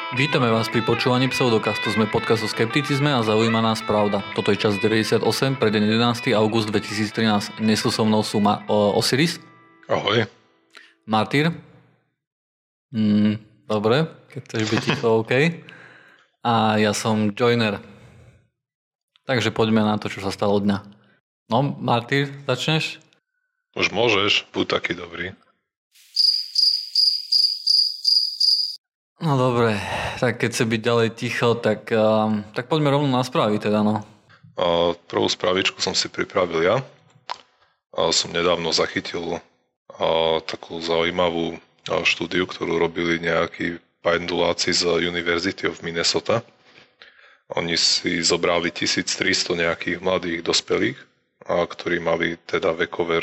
Vítame vás pri počúvaní Pseudokastu. Sme podcast o skepticizme a zaujíma nás pravda. Toto je čas 98 pre deň 11. august 2013. Dnes so mnou sú Osiris. Ahoj. Martyr. Dobre, keď chceš byť ticho, OK. A ja som Joiner. Takže poďme na to, čo sa stalo dňa. No, Martyr, začneš? Už môžeš, buď taký dobrý. No dobre, tak keď chce byť ďalej ticho, tak poďme rovno na správy teda, no. Prvú správičku som si pripravil ja. Som nedávno zachytil takú zaujímavú štúdiu, ktorú robili nejakí penduláci z University of Minnesota. Oni si zobrali 1300 nejakých mladých dospelých, ktorí mali teda vekové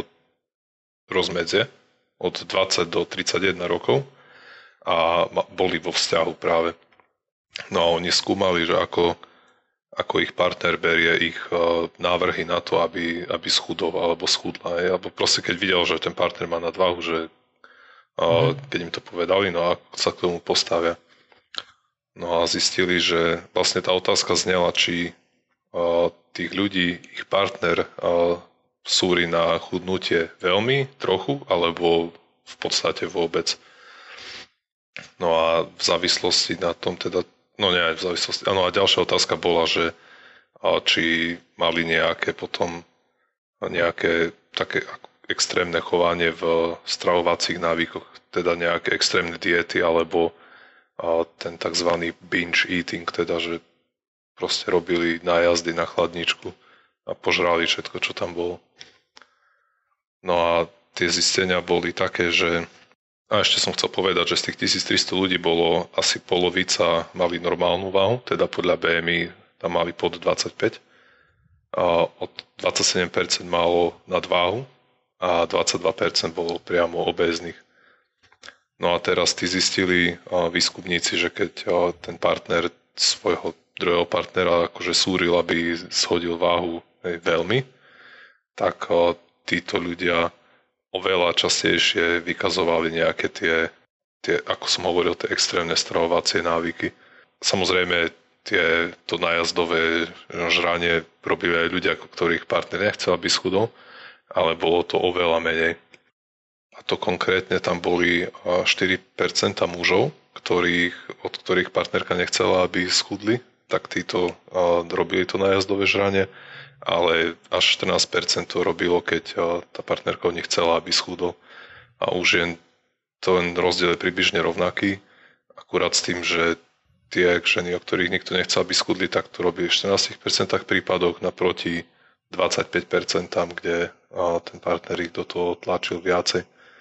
rozmedzie od 20 do 31 rokov. A boli vo vzťahu práve. No a oni skúmali, že ako ich partner berie ich návrhy na to, aby schudol alebo schudla. Alebo proste keď videl, že ten partner má nadváhu, že keď im to povedali, no a sa k tomu postavia. No a zistili, že vlastne tá otázka znela, či tých ľudí, ich partner súri na chudnutie veľmi, trochu, alebo v podstate vôbec. No a v závislosti na tom teda, no nie aj v závislosti, áno a ďalšia otázka bola, že či mali nejaké potom nejaké také extrémne chovanie v stravovacích návykoch, teda nejaké extrémne diety alebo ten tzv. Binge eating, teda že proste robili nájazdy na chladničku a požrali všetko, čo tam bolo. No a tie zistenia boli také, že a ešte som chcel povedať, že z tých 1300 ľudí bolo asi polovica mali normálnu váhu, teda podľa BMI tam mali pod 25. A od 27% malo nadváhu a 22% bolo priamo obéznych. No a teraz tí zistili výskupníci, že keď ten partner svojho druhého partnera akože súril, aby shodil váhu veľmi, tak títo ľudia oveľa častejšie vykazovali nejaké tie, ako som hovoril, tie extrémne stravovacie návyky. Samozrejme, to nájazdové žranie robili aj ľudia, ktorých partner nechcel, aby schudol, ale bolo to oveľa menej. A to konkrétne tam boli 4% mužov, od ktorých partnerka nechcela, aby schudli, tak títo robili to nájazdové žranie. Ale až 14% to robilo, keď tá partnerka od nich chcela, aby schudol. A už je ten rozdiel je približne rovnaký, akurát s tým, že tie ženy, o ktorých nikto nechcel, aby schudli, tak to robili v 14% prípadoch naproti 25% tam, kde ten partner ich do toho tlačil viacej.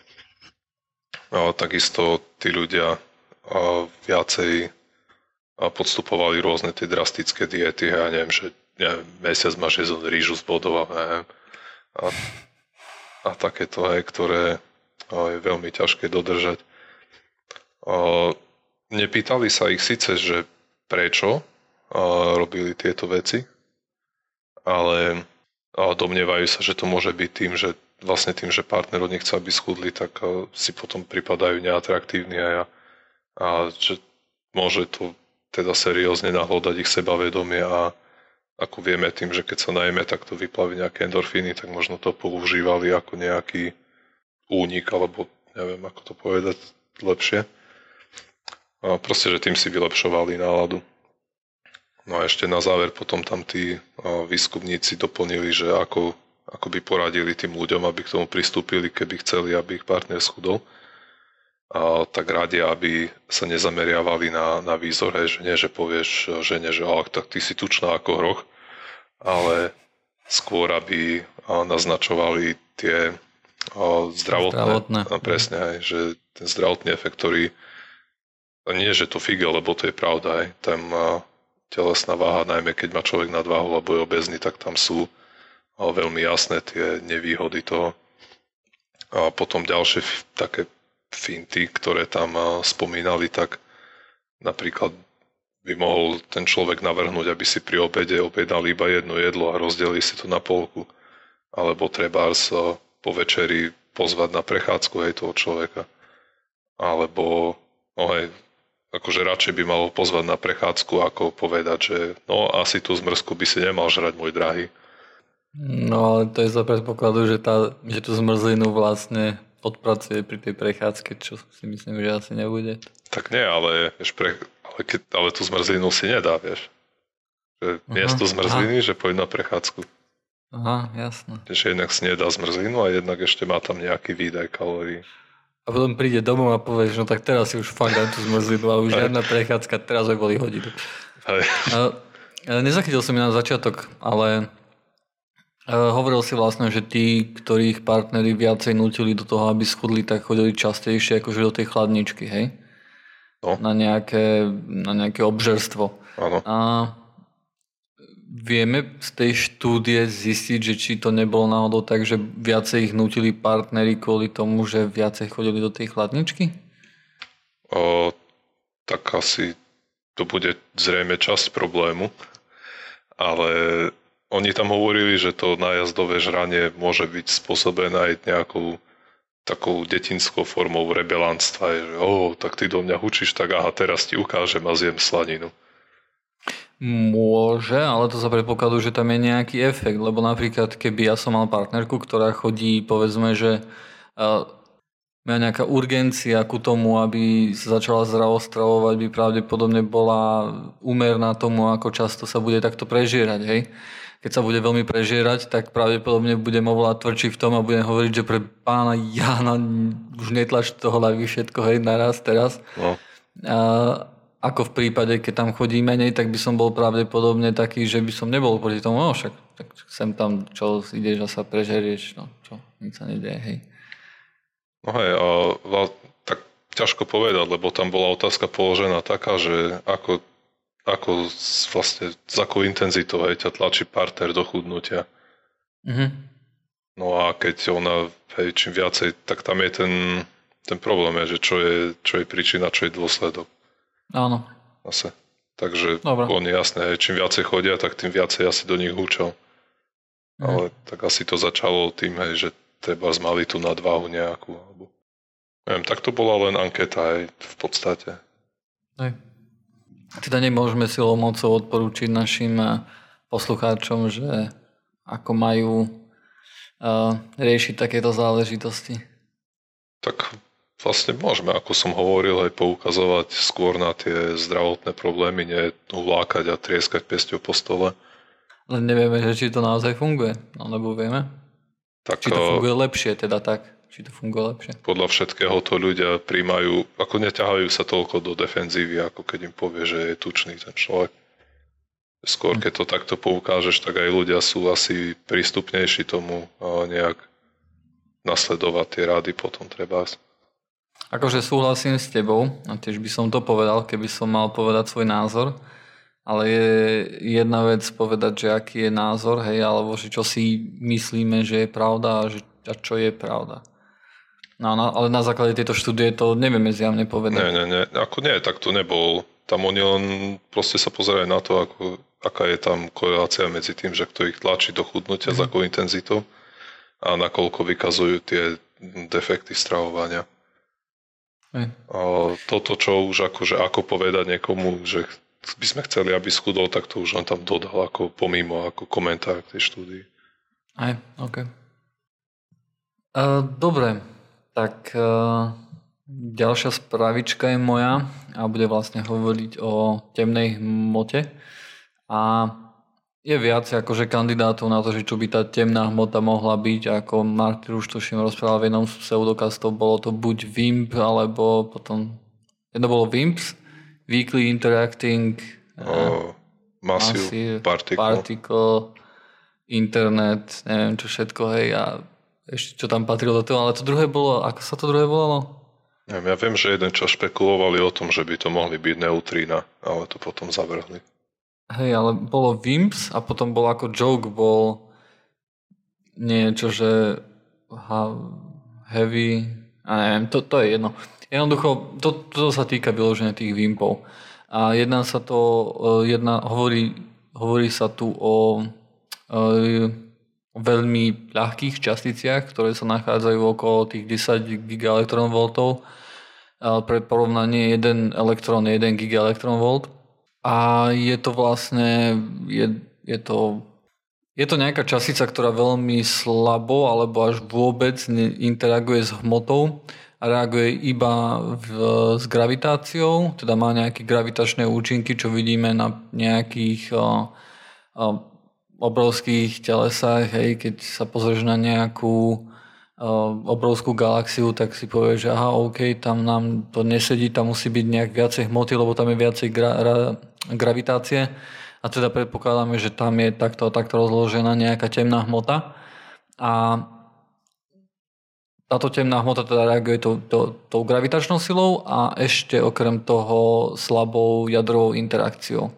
Takisto tí ľudia viacej podstupovali rôzne tie drastické diety, ja neviem, že mesiac máš jesť rýžu s vodou a takéto, ktoré je veľmi ťažké dodržať. Nepýtali sa ich síce, že prečo robili tieto veci, ale domnievajú sa, že to môže byť tým, že partner od nich chce, aby schudli, tak si potom pripadajú neatraktívni a že môže to teda seriózne nahlodať ich sebavedomie a ako vieme tým, že keď sa najeme, tak to vyplaví nejaké endorfíny, tak možno to používali ako nejaký únik, alebo neviem, ako to povedať lepšie. A proste, že tým si vylepšovali náladu. No a ešte na záver potom tam tí výskupníci doplnili, že ako by poradili tým ľuďom, aby k tomu pristúpili, keby chceli, aby ich partner schudol. Tak radia, aby sa nezameriavali na výzor, že nie, že povieš žene, že tak ty si tučná ako hroch, ale skôr, aby naznačovali tie zdravotné. Presne, že ten zdravotný efekt, ktorý nie, že to figel, lebo to je pravda, tam telesná váha, najmä keď má človek nadváhu alebo je obézny, tak tam sú veľmi jasné tie nevýhody toho. A potom ďalšie také finty, ktoré tam spomínali, tak napríklad by mohol ten človek navrhnúť, aby si pri obede objednali iba jedno jedlo a rozdelili si to na polku. Alebo trebárs po večeri pozvať na prechádzku toho človeka. Alebo akože radšej by mal pozvať na prechádzku, ako povedať, že no asi tú zmrzku by si nemal žrať, môj drahý. No ale to je za predpokladu, že tú zmrzlinu vlastne odpracuje pri tej prechádzke, čo si myslím, že asi nebude. Tak nie, ale, vieš, ale tú zmrzlinu si nedá, vieš. Že miesto zmrzliny, že poď na prechádzku. Aha, jasné. Že jednak si nedá zmrzlinu a jednak ešte má tam nejaký výdaj kalórií. A potom príde domov a povieš, no tak teraz si už fakt dám tú zmrzlinu a už žiadna prechádzka, teraz aj boli hodinu. Nezachytil som mi na začiatok, ale hovoril si vlastne, že tí, ktorých partneri viacej nutili do toho, aby schudli, tak chodili častejšie akože do tej chladničky, hej? No. Na nejaké obžerstvo. Áno. A vieme z tej štúdie zistiť, že či to nebolo náhodou tak, že viacej ich nutili partneri kvôli tomu, že viacej chodili do tej chladničky? Tak asi to bude zrejme časť problému, ale oni tam hovorili, že to nájazdové žranie môže byť spôsobené aj nejakou takou detinskou formou rebelantstva, že tak ty do mňa hučíš, tak aha, teraz ti ukážem a zjem slaninu. Môže, ale to za predpokladu, že tam je nejaký efekt, lebo napríklad keby ja som mal partnerku, ktorá chodí, povedzme, že má nejaká urgencia ku tomu, aby sa začala zdravo stravovať, by pravdepodobne bola úmerná tomu, ako často sa bude takto prežierať, hej. Keď sa bude veľmi prežierať, tak pravdepodobne budem oveľa tvrdší v tom a budem hovoriť, že pre pána Jána už netlač toho hlavy všetko, hej, naraz, teraz. No. Ako v prípade, keď tam chodí menej, tak by som bol pravdepodobne taký, že by som nebol proti tomu, no však tak sem tam, čo ideš a sa prežerieš, no čo, nič sa nedieje, hej. No hej, tak ťažko povedať, lebo tam bola otázka položená taká, že ako vlastne s akou intenzitou ťa tlačí partner do chudnutia. Mhm. No a keď ona, čím viacej, tak tam je ten problém, že čo je príčina, čo je dôsledok. Áno. Zase. Takže Dobre. oni jasné, čím viacej chodia, tak tým viacej asi do nich húčal. Ale tak asi to začalo tým, že treba mali tú nadváhu nejakú. Alebo, neviem, tak to bola len anketa aj v podstate. Hej. Teda nemôžeme silou mocou odporúčiť našim poslucháčom, že ako majú riešiť takéto záležitosti. Tak vlastne môžeme, ako som hovoril, aj poukazovať skôr na tie zdravotné problémy, nie ulákať a trieskať pesťou po stole. Len nevieme, že či to naozaj funguje. Alebo vieme? Tak, či to funguje lepšie, teda tak. Či to funguje lepšie. Podľa všetkého to ľudia príjmajú, ako neťahajú sa toľko do defenzívy, ako keď im povie, že je tučný ten človek. Skôr, keď to takto poukážeš, tak aj ľudia sú asi prístupnejší tomu nejak nasledovať tie rady potom treba. Akože súhlasím s tebou, a tiež by som to povedal, keby som mal povedať svoj názor, ale je jedna vec povedať, že aký je názor, hej, alebo že čo si myslíme, že je pravda a čo je pravda. No, ale na základe tejto štúdie to nevieme zjavne povedať. Nie, ako nie, tak to nebol. Tam oni len proste sa pozerajú na to, aká je tam korelácia medzi tým, že kto ich tlačí do chudnutia, s akou intenzitou a nakoľko vykazujú tie defekty stravovania. A toto, čo už akože ako povedať niekomu, že by sme chceli, aby schudol, tak to už len tam dodal ako pomimo, ako komentár k tej štúdii. Aj, OK. Dobre, tak ďalšia spravička je moja a bude vlastne hovoriť o temnej hmote. A je viac akože kandidátov na to, že čo by tá temná hmota mohla byť, ako Martin už tuším rozprával v jednom z pseudokastov, bolo to buď WIMP, alebo potom jedno bolo WIMPs, Weakly Interacting Massive Particle, Internet, neviem čo všetko, hej, a ešte čo tam patrilo do toho, ale to druhé bolo, ako sa to druhé volalo? Neviem, ja viem, že jeden čas špekulovali o tom, že by to mohli byť neutrína, ale to potom zavrhli. Hej, ale bolo WIMPs a potom bol ako joke, bol niečo, že heavy, a neviem, to je jedno. Jednoducho, to sa týka vyloženia tých WIMPov. A hovorí sa tu o veľmi ľahkých časticiach, ktoré sa nachádzajú okolo tých 10 GeV Pre porovnanie 1 elektrón je 1 gigaelektronvolt. A je to vlastne, je to nejaká častica, ktorá veľmi slabo alebo až vôbec interaguje s hmotou a reaguje iba s gravitáciou, teda má nejaké gravitačné účinky, čo vidíme na nejakých obrovských telesách, hej, keď sa pozrieš na nejakú obrovskú galaxiu, tak si povieš, že aha, OK, tam nám to nesedí, tam musí byť nejak viacej hmoty, lebo tam je viacej gravitácie. A teda predpokladáme, že tam je takto rozložená nejaká temná hmota. A táto temná hmota teda reaguje tou gravitačnou silou a ešte okrem toho slabou jadrovou interakciou.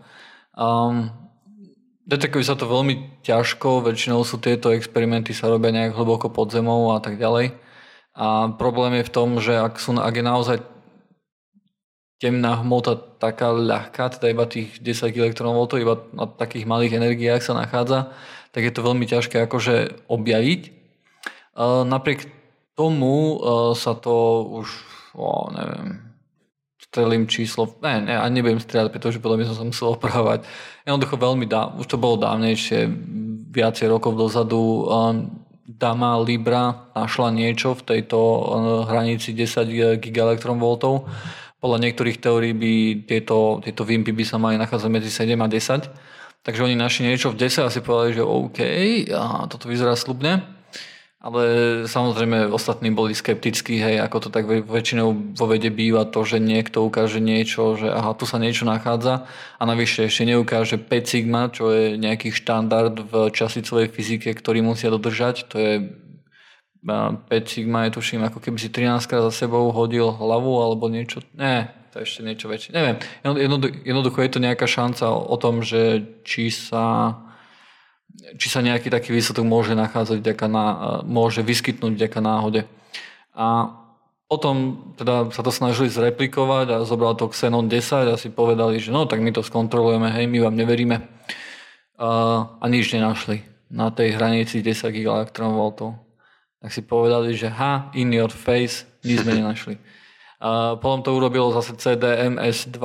Detekuje sa to veľmi ťažko, väčšinou sú tieto experimenty sa robia nejak hlboko pod zemou a tak ďalej. A problém je v tom, že ak je naozaj temná hmota taká ľahká, teda iba tých 10 elektronvoltov, iba na takých malých energiách sa nachádza, tak je to veľmi ťažké akože objaviť. Napriek tomu sa to už, neviem, strelím číslo, nebudem strieľať, pretože potom by som sa musel opravovať. Jednoducho už to bolo dávnejšie, viacej rokov dozadu, Dama Libra našla niečo v tejto hranici 10 gigaelektronvoltov. Podľa niektorých teórií by tieto výmpy by sa mali nachádzať medzi 7 a 10. Takže oni našli niečo v 10 a si povedali, že OK, toto vyzerá sľubne. Ale samozrejme ostatní boli skeptickí, hej, ako to tak väčšinou vo vede býva to, že niekto ukáže niečo, že aha, tu sa niečo nachádza a navyše ešte neukáže 5 sigma, čo je nejaký štandard v časicovej fyzike, ktorý musia dodržať. To je 5 sigma, je tuším, ako keby si 13 krát za sebou hodil hlavu alebo niečo. To je ešte niečo väčšie. Neviem. Jednoducho je to nejaká šanca o tom, že či sa nejaký taký výsledok môže nachádzať môže vyskytnúť vďaka náhode. A potom teda sa to snažili zreplikovať a zobral to Xenon 10 a si povedali, že no tak my to skontrolujeme, hej, my vám neveríme. A nič nenašli na tej hranici 10 gigaelektronvoltov. Tak si povedali, že in your face, nič sme nenašli. Potom to urobilo zase CDMS-2,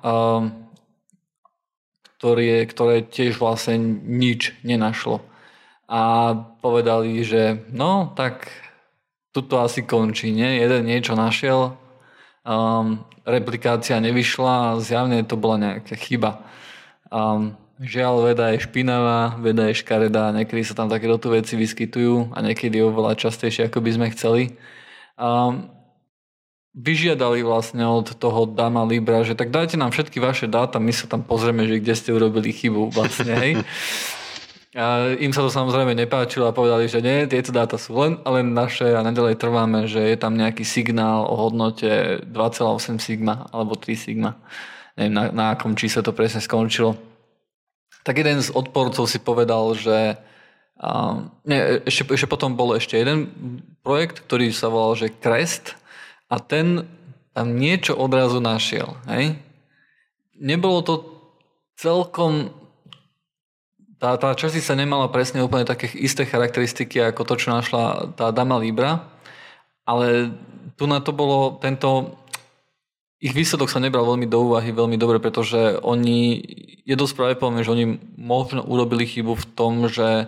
ktoré tiež vlastne nič nenašlo. A povedali, že no, tak tuto asi končí, nie? Jeden niečo našiel, replikácia nevyšla a zjavne to bola nejaká chyba. Žiaľ, veda je špinavá, veda je škaredá, niekedy sa tam takéto veci vyskytujú a niekedy oveľa častejšie, ako by sme chceli. Vyžiadali vlastne od toho Dama Libra, že tak dajte nám všetky vaše dáta, my sa tam pozrieme, že kde ste urobili chybu vlastne, hej. A im sa to samozrejme nepáčilo a povedali, že nie, tieto dáta sú len naše a naďalej trváme, že je tam nejaký signál o hodnote 2,8 sigma alebo 3 sigma. Neviem, na akom čísle to presne skončilo. Tak jeden z odporcov si povedal, že ešte potom bol ešte jeden projekt, ktorý sa volal, že CREST, a ten tam niečo odrazu našiel. Hej? Nebolo to celkom... Tá častica nemala presne úplne také isté charakteristiky ako to, čo našla tá Dama Libra, ale tu na to bolo ich výsledok sa nebral veľmi do úvahy veľmi dobre, pretože je dosť pravdepodobné, že oni možno urobili chybu v tom, že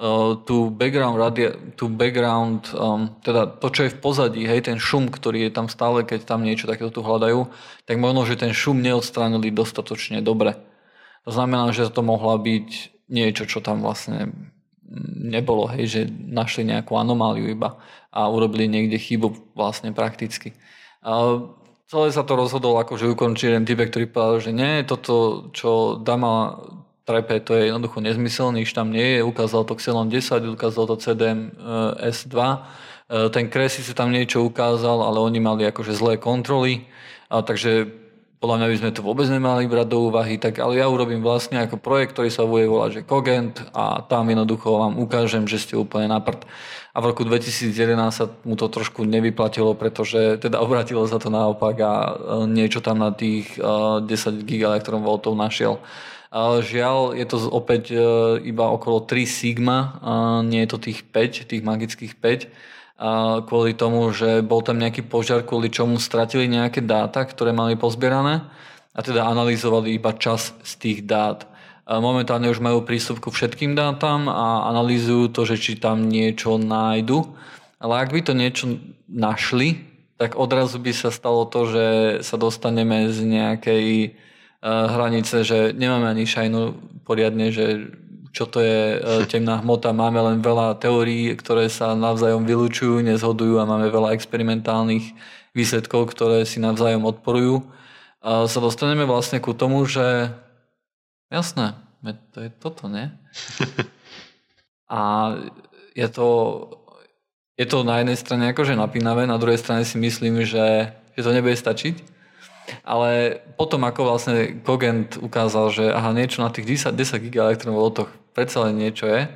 teda to, čo je v pozadí, hej, ten šum, ktorý je tam stále, keď tam niečo takéto tu hľadajú, tak možno, že ten šum neodstránili dostatočne dobre. To znamená, že to mohla byť niečo, čo tam vlastne nebolo, hej, že našli nejakú anomáliu iba a urobili niekde chybu vlastne prakticky. Celé sa to rozhodol akože ukončí jeden typek, ktorý povedal, že nie, toto, čo Dama trepe, to je jednoducho nezmysel, nič tam nie je, ukázal to Xenon 10, ukázal to CDMS-2, ten Cressy si tam niečo ukázal, ale oni mali akože zlé kontroly, takže podľa mňa by sme to vôbec nemali brať do úvahy, tak ale ja urobím vlastne ako projekt, ktorý sa bude volať, že Cogent a tam jednoducho vám ukážem, že ste úplne na prd. A v roku 2011 sa mu to trošku nevyplatilo, pretože teda obratilo sa to naopak a niečo tam na tých 10 gigaelektronvoltov našiel. Žiaľ, je to opäť iba okolo 3 sigma, nie je to tých 5, tých magických 5. kvôli tomu, že bol tam nejaký požiar, kvôli čomu stratili nejaké dáta, ktoré mali pozbierané a teda analyzovali iba čas z tých dát. Momentálne už majú prístup ku všetkým dátam a analýzujú to, že či tam niečo nájdu. Ale ak by to niečo našli, tak odrazu by sa stalo to, že sa dostaneme z nejakej hranice, že nemáme ani šajnu poriadne, že čo to je temná hmota. Máme len veľa teórií, ktoré sa navzájom vylúčujú, nezhodujú a máme veľa experimentálnych výsledkov, ktoré si navzájom odporujú. Sa dostaneme vlastne ku tomu, že jasné, to je toto, nie? A je to na jednej strane akože napínavé, na druhej strane si myslím, že to nebude stačiť. Ale potom, ako vlastne Cogent ukázal, že niečo na tých 10 GeV predsa len niečo je,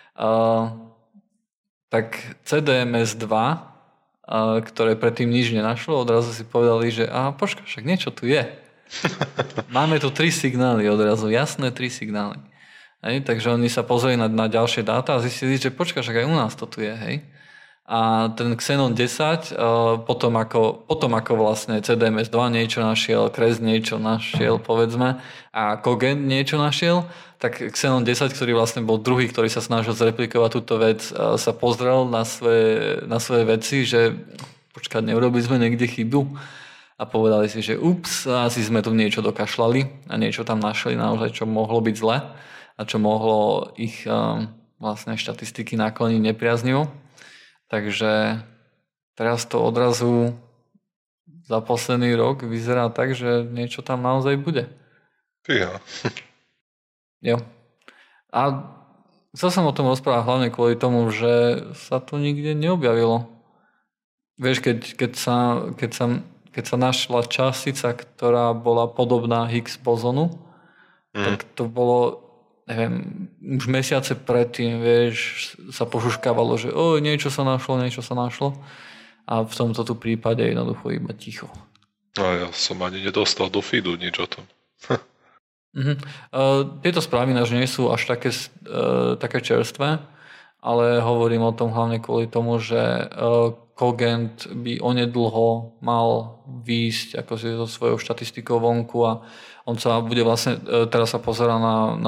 tak CDMS2, ktoré predtým nič nenašlo, odrazu si povedali, že počkaj, však niečo tu je. Máme tu 3 signály odrazu, jasné 3 signály. Hej? Takže oni sa pozreli na ďalšie dáta a zistili, že počkaj, však aj u nás to tu je, hej. A ten Xenon 10, potom ako vlastne CDMS2 niečo našiel, Kres niečo našiel, povedzme, a Cogent niečo našiel, tak Xenon 10, ktorý vlastne bol druhý, ktorý sa snažil zreplikovať túto vec, sa pozrel na svoje veci, že počkať, neurobili sme niekde chybu a povedali si, že asi sme tu niečo dokašľali a niečo tam našli naozaj, čo mohlo byť zle a čo mohlo ich vlastne štatistiky nakloniť nepriaznivo. Takže teraz to odrazu za posledný rok vyzerá tak, že niečo tam naozaj bude. Ja. Jo. A chcel som o tom rozprávať hlavne kvôli tomu, že sa to nikde neobjavilo. Vieš, keď sa našla častica, ktorá bola podobná Higgs bozonu, tak to bolo, neviem, už mesiace predtým, vieš, sa pošuškávalo, že niečo sa našlo a v tomto tu prípade jednoducho iba ticho. A ja som ani nedostal do feedu nič o tom. Tieto správy náš nie sú až také čerstvé, ale hovorím o tom hlavne kvôli tomu, že Cogent by onedlho mal výjsť ako si so svojou štatistikou vonku a on sa bude vlastne, teraz sa pozerá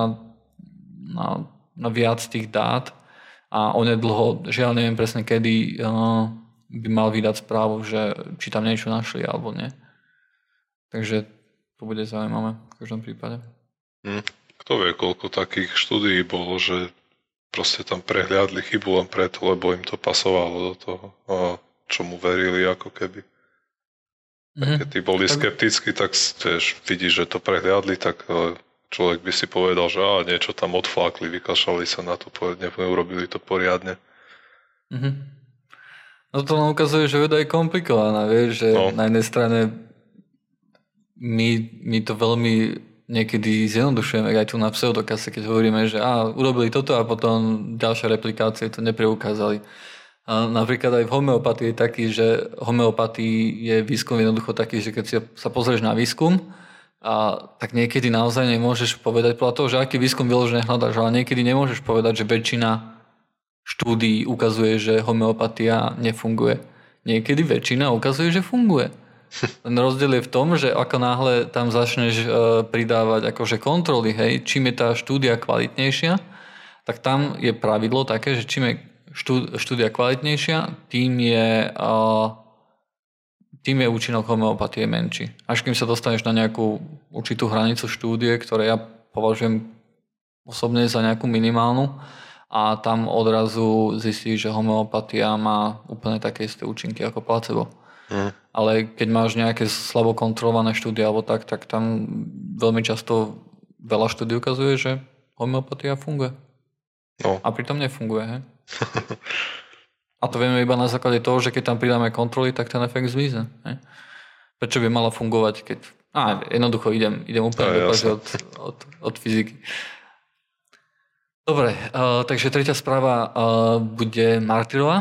na viac tých dát a onedlho, žiaľ neviem presne kedy, by mal vydať správu, že či tam niečo našli alebo nie. Takže to bude zaujímavé v každom prípade. Kto vie, koľko takých štúdií bolo, že proste tam prehliadli chybu len preto, lebo im to pasovalo do toho, čomu verili ako keby. Keď tí boli skeptickí, tak vieš, vidíš, že to prehliadli, tak človek by si povedal, že niečo tam odflákli, vykašľali sa na to, neurobili to poriadne. No to nám ukazuje, že veda je komplikovaná, vieš, že na jednej strane my to veľmi niekedy zjednodušujeme, aj tu na pseudokase, keď hovoríme, že urobili toto a potom ďalšie replikácie to nepreukázali. A napríklad aj v homeopatii je taký, že homeopatii je výskum jednoducho taký, že keď si sa pozrieš na výskum, tak niekedy naozaj nemôžeš povedať podľa toho, že aký výskum vyložené hľadaš, ale niekedy nemôžeš povedať, že väčšina štúdií ukazuje, že homeopatia nefunguje. Niekedy väčšina ukazuje, že funguje. Ten rozdiel je v tom, že ako náhle tam začneš pridávať akože kontroly, hej, čím je tá štúdia kvalitnejšia, tak tam je pravidlo také, že čím je štúdia kvalitnejšia, tým je účinok homeopatie menší. Až kým sa dostaneš na nejakú určitú hranicu štúdie, ktoré ja považujem osobne za nejakú minimálnu, a tam odrazu zistíš, že homeopatia má úplne také isté účinky ako placebo. Ale keď máš nejaké slabo kontrolované štúdie alebo tak tam veľmi často veľa štúdí ukazuje, že homeopatia funguje. No. A pritom nefunguje, hej? A to vieme iba na základe toho, že keď tam pridáme kontroly, tak ten efekt zmizne. Hej? Prečo by mala fungovať, keď... jednoducho idem úplne od fyziky. Dobre, takže tretia správa bude Martyrová.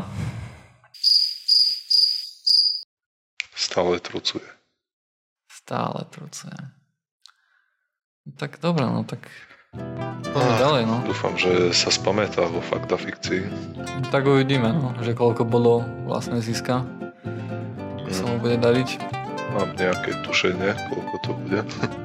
Stále trucuje. Tak dobre, tak Poďme ďalej, no. Dúfam, že sa spamätá vo fakta fikcii. Tak uvidíme, no, že koľko bolo vlastne získa. Ako sa mu bude dariť. Mám nejaké tušenie, koľko to bude.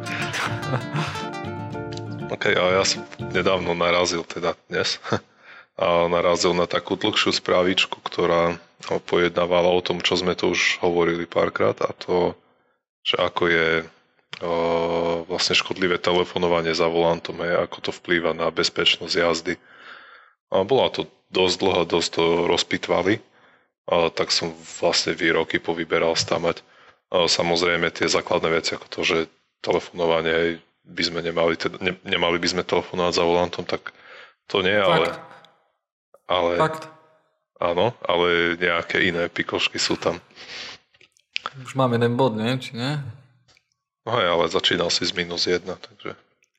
OK, a ja som nedávno narazil, teda dnes, a narazil na takú dlhšiu správičku, ktorá pojednávala o tom, čo sme tu už hovorili párkrát, a to, že ako je vlastne škodlivé telefonovanie za volantom, ako to vplýva na bezpečnosť jazdy. A bola to dosť dlho, dosť to rozpitvali, tak som vlastne výroky povyberal stamať. Samozrejme tie základné veci, ako to, že telefonovanie by sme nemali by sme telefonovať za volantom, tak to nie, ale Fakt. áno, ale nejaké iné pikošky sú tam. Už mám jeden bod, nie? Či nie? No hej, ale začínal si z -1, takže...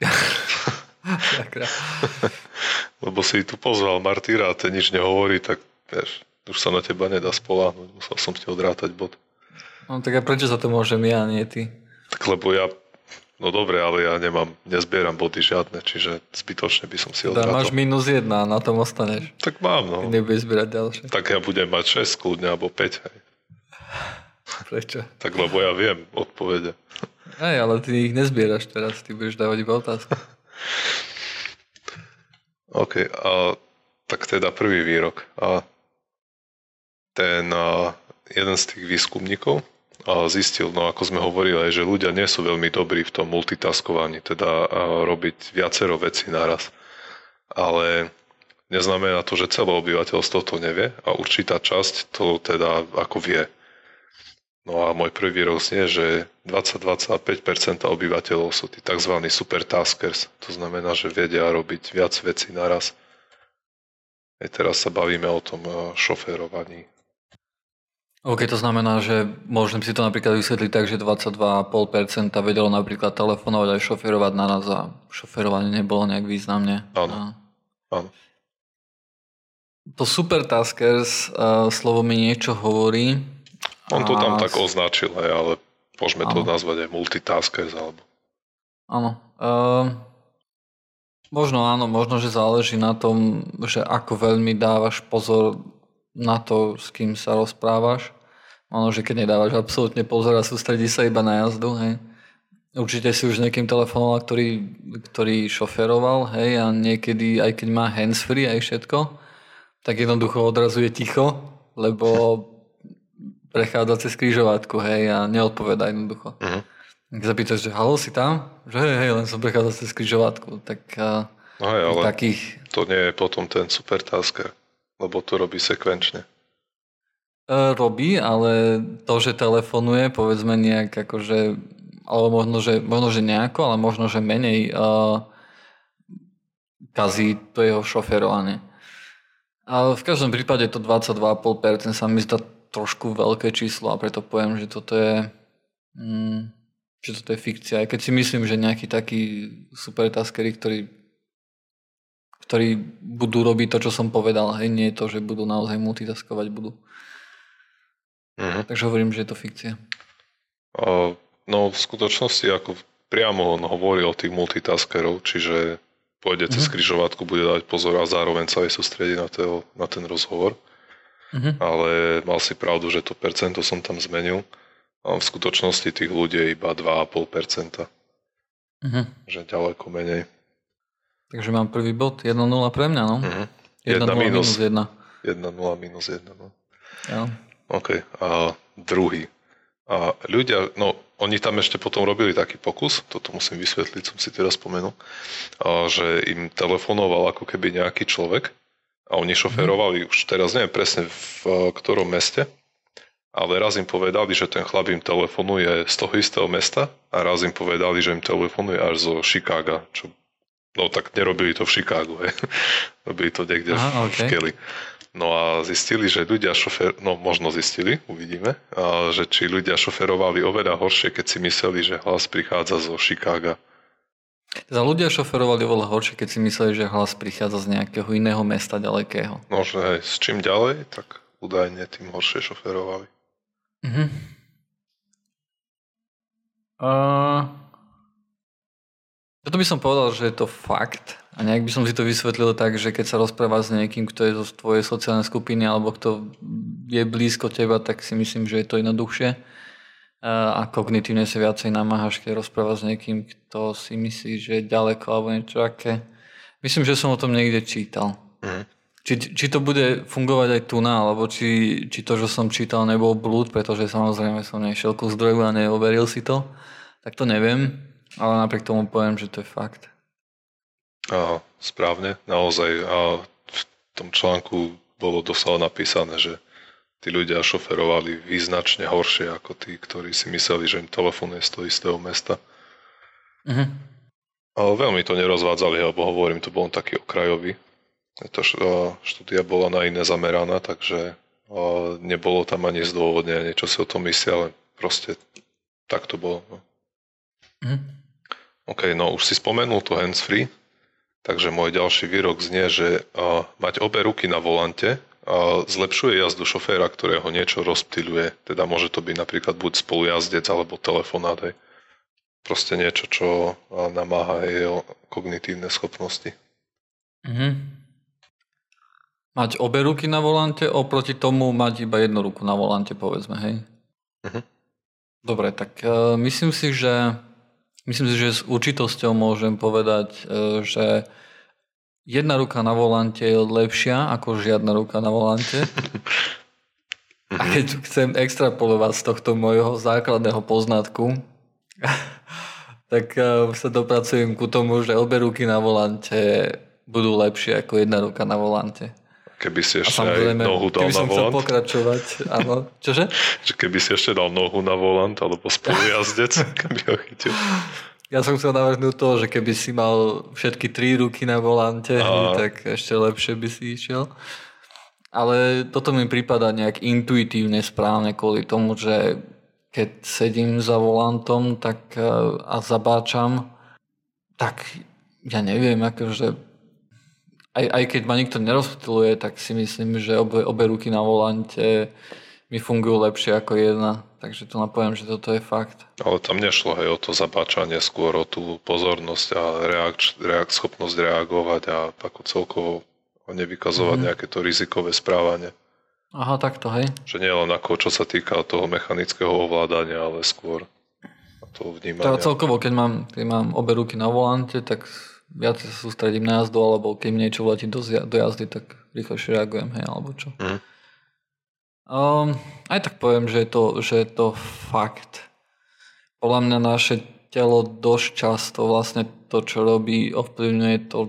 Lebo si tu pozval Martýra a ten nič nehovorí, tak vieš, už sa na teba nedá spoľahnúť. Musel som ti odrátať bod. No tak a prečo sa to môžem ja, nie ty? Tak lebo ja... No dobre, ale ja nezbieram body žiadne, čiže zbytočne by som si Teda odrátal. máš -1 a na tom ostaneš. Tak mám, no. Ty nebudeš zbierať ďalšie. Tak ja budem mať 6 kľudne, alebo 5, hej. Prečo? Tak lebo ja viem odpovede. Hej, ale ty ich nezbieraš teraz, ty budeš dávať iba otázku. OK, tak teda prvý výrok. Jeden z tých výskumníkov zistil, no ako sme hovorili, že ľudia nie sú veľmi dobrí v tom multitaskovaní, teda robiť viacero vecí naraz. Ale neznamená to, že celé obyvateľstvo to nevie a určitá časť to teda ako vie. No a môj prvý výrok znie, že 20-25% obyvateľov sú tí tzv. Supertaskers. To znamená, že vedia robiť viac vecí naraz. Aj teraz sa bavíme o tom šoférovaní. OK, to znamená, že môžem si to napríklad vysvetliť tak, že 22,5% vedelo napríklad telefonovať aj šoférovať naraz a šoférovanie nebolo nejak významne. Áno. Áno. To Supertaskers slovo mi niečo hovorí. On to tam tak označil, ale môžeme to nazvať aj multitaskers. Alebo... Áno. Možno, že záleží na tom, že ako veľmi dávaš pozor na to, s kým sa rozprávaš. Možno, že keď nedávaš absolútne pozor a sústredí sa iba na jazdu, hej. Určite si už niekým telefonoval, ktorý šoferoval, hej, a niekedy, aj keď má handsfree aj všetko, tak jednoducho odrazu je ticho, lebo prechádza cez križovatku, hej, a neodpovedá jednoducho. Keď sa pýtaš, že halo, si tam? Že hej, len som prechádzal cez križovatku. Tak no hej, ale takých... to nie je potom ten supertasker, lebo to robí sekvenčne. Robí, ale to, že telefonuje, povedzme nejak akože, alebo možno, že nejako, ale možno, že menej kazí to jeho šoférovanie. Ale v každom prípade to 22,5% sa mi zdá trošku veľké číslo a preto poviem, že toto je fikcia. Aj keď si myslím, že nejakí takí supertaskery, ktorí budú robiť to, čo som povedal, hej, nie je to, že budú naozaj multitaskovať, budú. Takže hovorím, že je to fikcia. No v skutočnosti ako priamo on hovorí o tých multitaskerov, čiže pôjde cez križovatku, bude dať pozor a zároveň sa aj sústrediť na ten rozhovor. Ale mal si pravdu, že to percento som tam zmenil. A v skutočnosti tých ľudí je iba 2,5%. Že ďaleko menej. Takže mám prvý bod, 1-0 pre mňa, no? 1-0 minus 1. 1-0 minus 1, no. Ja. OK, a druhý. A ľudia, no oni tam ešte potom robili taký pokus, toto musím vysvetliť, som si teraz spomenul, že im telefonoval ako keby nejaký človek a oni šoférovali už teraz, neviem presne v ktorom meste, ale raz im povedali, že ten chlap im telefonuje z toho istého mesta a raz im povedali, že im telefonuje až zo Chicaga, čo no tak nerobili to v Chicagu, hej. Robili to niekde v Kelly. No a zistili, že ľudia možno zistili, uvidíme, že či ľudia šoferovali oveľa horšie, keď si mysleli, že hlas prichádza zo Chicaga. Teda ľudia šoferovali oveľa horšie, keď si mysleli, že hlas prichádza z nejakého iného mesta ďalekého. No, že hej, s čím ďalej, tak údajne tým horšie šoferovali. Toto by som povedal, že je to fakt. A nejak by som si to vysvetlil tak, že keď sa rozpráva s niekým, kto je zo tvojej sociálnej skupiny alebo kto je blízko teba, tak si myslím, že je to jednoduchšie. A kognitívne sa viacej namáhaš, keď rozprávaš s niekým, kto si myslí, že je ďaleko alebo niečo aké. Myslím, že som o tom niekde čítal. Či to bude fungovať aj tu alebo či to, že som čítal, nebol blúd, pretože samozrejme som nešiel ku zdroju a neoveril si to, tak to neviem, ale napriek tomu poviem, že to je fakt. Správne, naozaj. A v tom článku bolo doslova napísané, že tí ľudia šoferovali význačne horšie ako tí, ktorí si mysleli, že im telefonuje z toho istého mesta. Ale veľmi to nerozvádzali, lebo hovorím, to bol taký okrajový. Tá štúdia bola na iné zameraná, takže nebolo tam ani zdôvodnenie, čo si o tom myslia, ale proste tak to bolo. No. OK, no už si spomenul to hands-free, takže môj ďalší výrok znie, že mať obe ruky na volante zlepšuje jazdu šoféra, ktorého niečo rozptýľuje. Teda môže to byť napríklad buď spolujazdec alebo telefonát. Proste niečo, čo namáha jej kognitívne schopnosti. Mať obe ruky na volante, oproti tomu mať iba jednu ruku na volante, povedzme, hej? Dobre, tak myslím si, že s určitosťou môžem povedať, že jedna ruka na volante je lepšia ako žiadna ruka na volante. A keď chcem extrapolovať z tohto môjho základného poznatku, tak sa dopracujem ku tomu, že obe ruky na volante budú lepšie ako jedna ruka na volante. Keby si ešte aj nohu dal na volant. Keby som chcel pokračovať, áno. Čože? Že keby si ešte dal nohu na volant, alebo spolujazdec, keby ho chytil. Ja som chcel navrhnúť to, že keby si mal všetky 3 ruky na volante, tak ešte lepšie by si išiel. Ale toto mi prípada nejak intuitívne správne kvôli tomu, že keď sedím za volantom a zabáčam, tak ja neviem, akože aj keď ma nikto nerozptýluje, tak si myslím, že obe ruky na volante mi fungujú lepšie ako jedna. Takže to napoviem, že toto je fakt. Ale tam nešlo o to zabáčanie, skôr o tú pozornosť a schopnosť reagovať a ako celkovo nevykazovať nejaké to rizikové správanie. Aha, takto, hej. Že nie len ako, čo sa týka toho mechanického ovládania, ale skôr toho vnímania. Teda celkovo, keď mám obe ruky na volante, tak viac sa sústredím na jazdu, alebo keď niečo vletí do jazdy, tak rýchlejšie reagujem, hej, alebo čo. Aj tak poviem, že je to fakt. Podľa mňa naše telo dosť často vlastne to, čo robí, ovplyvňuje to,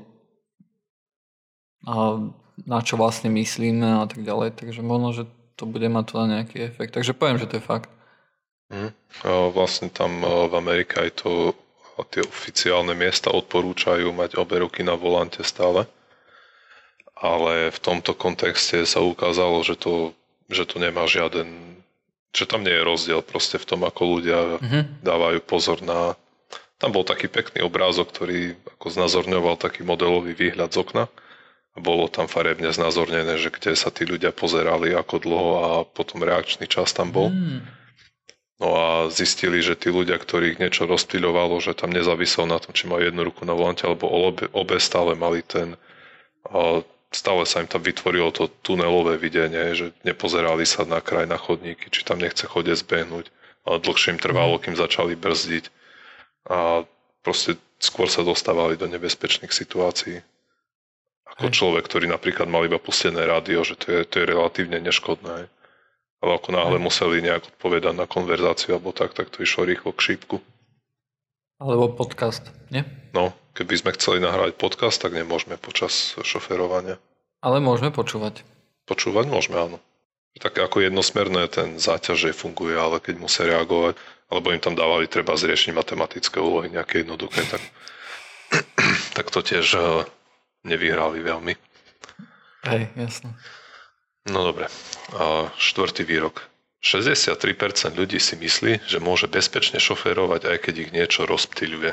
na čo vlastne myslíme a tak ďalej. Takže možno, že to bude mať teda nejaký efekt. Takže poviem, že to je fakt. Vlastne tam v Amerike aj to tie oficiálne miesta odporúčajú mať obe ruky na volante stále. Ale v tomto kontexte sa ukázalo, že to nemá žiaden, že tam nie je rozdiel proste v tom, ako ľudia dávajú pozor na... Tam bol taký pekný obrázok, ktorý ako znázorňoval taký modelový výhľad z okna. A bolo tam farebne znázornené, že kde sa tí ľudia pozerali, ako dlho a potom reakčný čas tam bol. No a zistili, že tí ľudia, ktorých niečo rozptýľovalo, že tam nezáviselo na tom, či majú jednu ruku na volante, alebo obe stále mali stále sa im tam vytvorilo to tunelové videnie, že nepozerali sa na kraj, na chodníky, či tam nechce chodec zbehnúť, ale dlhšie im trvalo, kým začali brzdiť a proste skôr sa dostávali do nebezpečných situácií. Ako človek, ktorý napríklad mal iba pustené rádio, že to je relatívne neškodné. Ale ako náhle museli nejak odpovedať na konverzáciu alebo tak to išlo rýchlo k šípku. Alebo podcast, nie? No, keby sme chceli nahrať podcast, tak nemôžeme počas šoferovania. Ale môžeme počúvať. Počúvať môžeme, áno. Tak ako jednosmerné ten záťaž funguje, ale keď musia reagovať, alebo im tam dávali treba zriešiť matematické úlohy nejaké jednoduché, tak to tiež nevyhrali veľmi. Hej, jasno. No dobre. Štvrtý výrok. 63% ľudí si myslí, že môže bezpečne šoférovať, aj keď ich niečo rozptýľuje.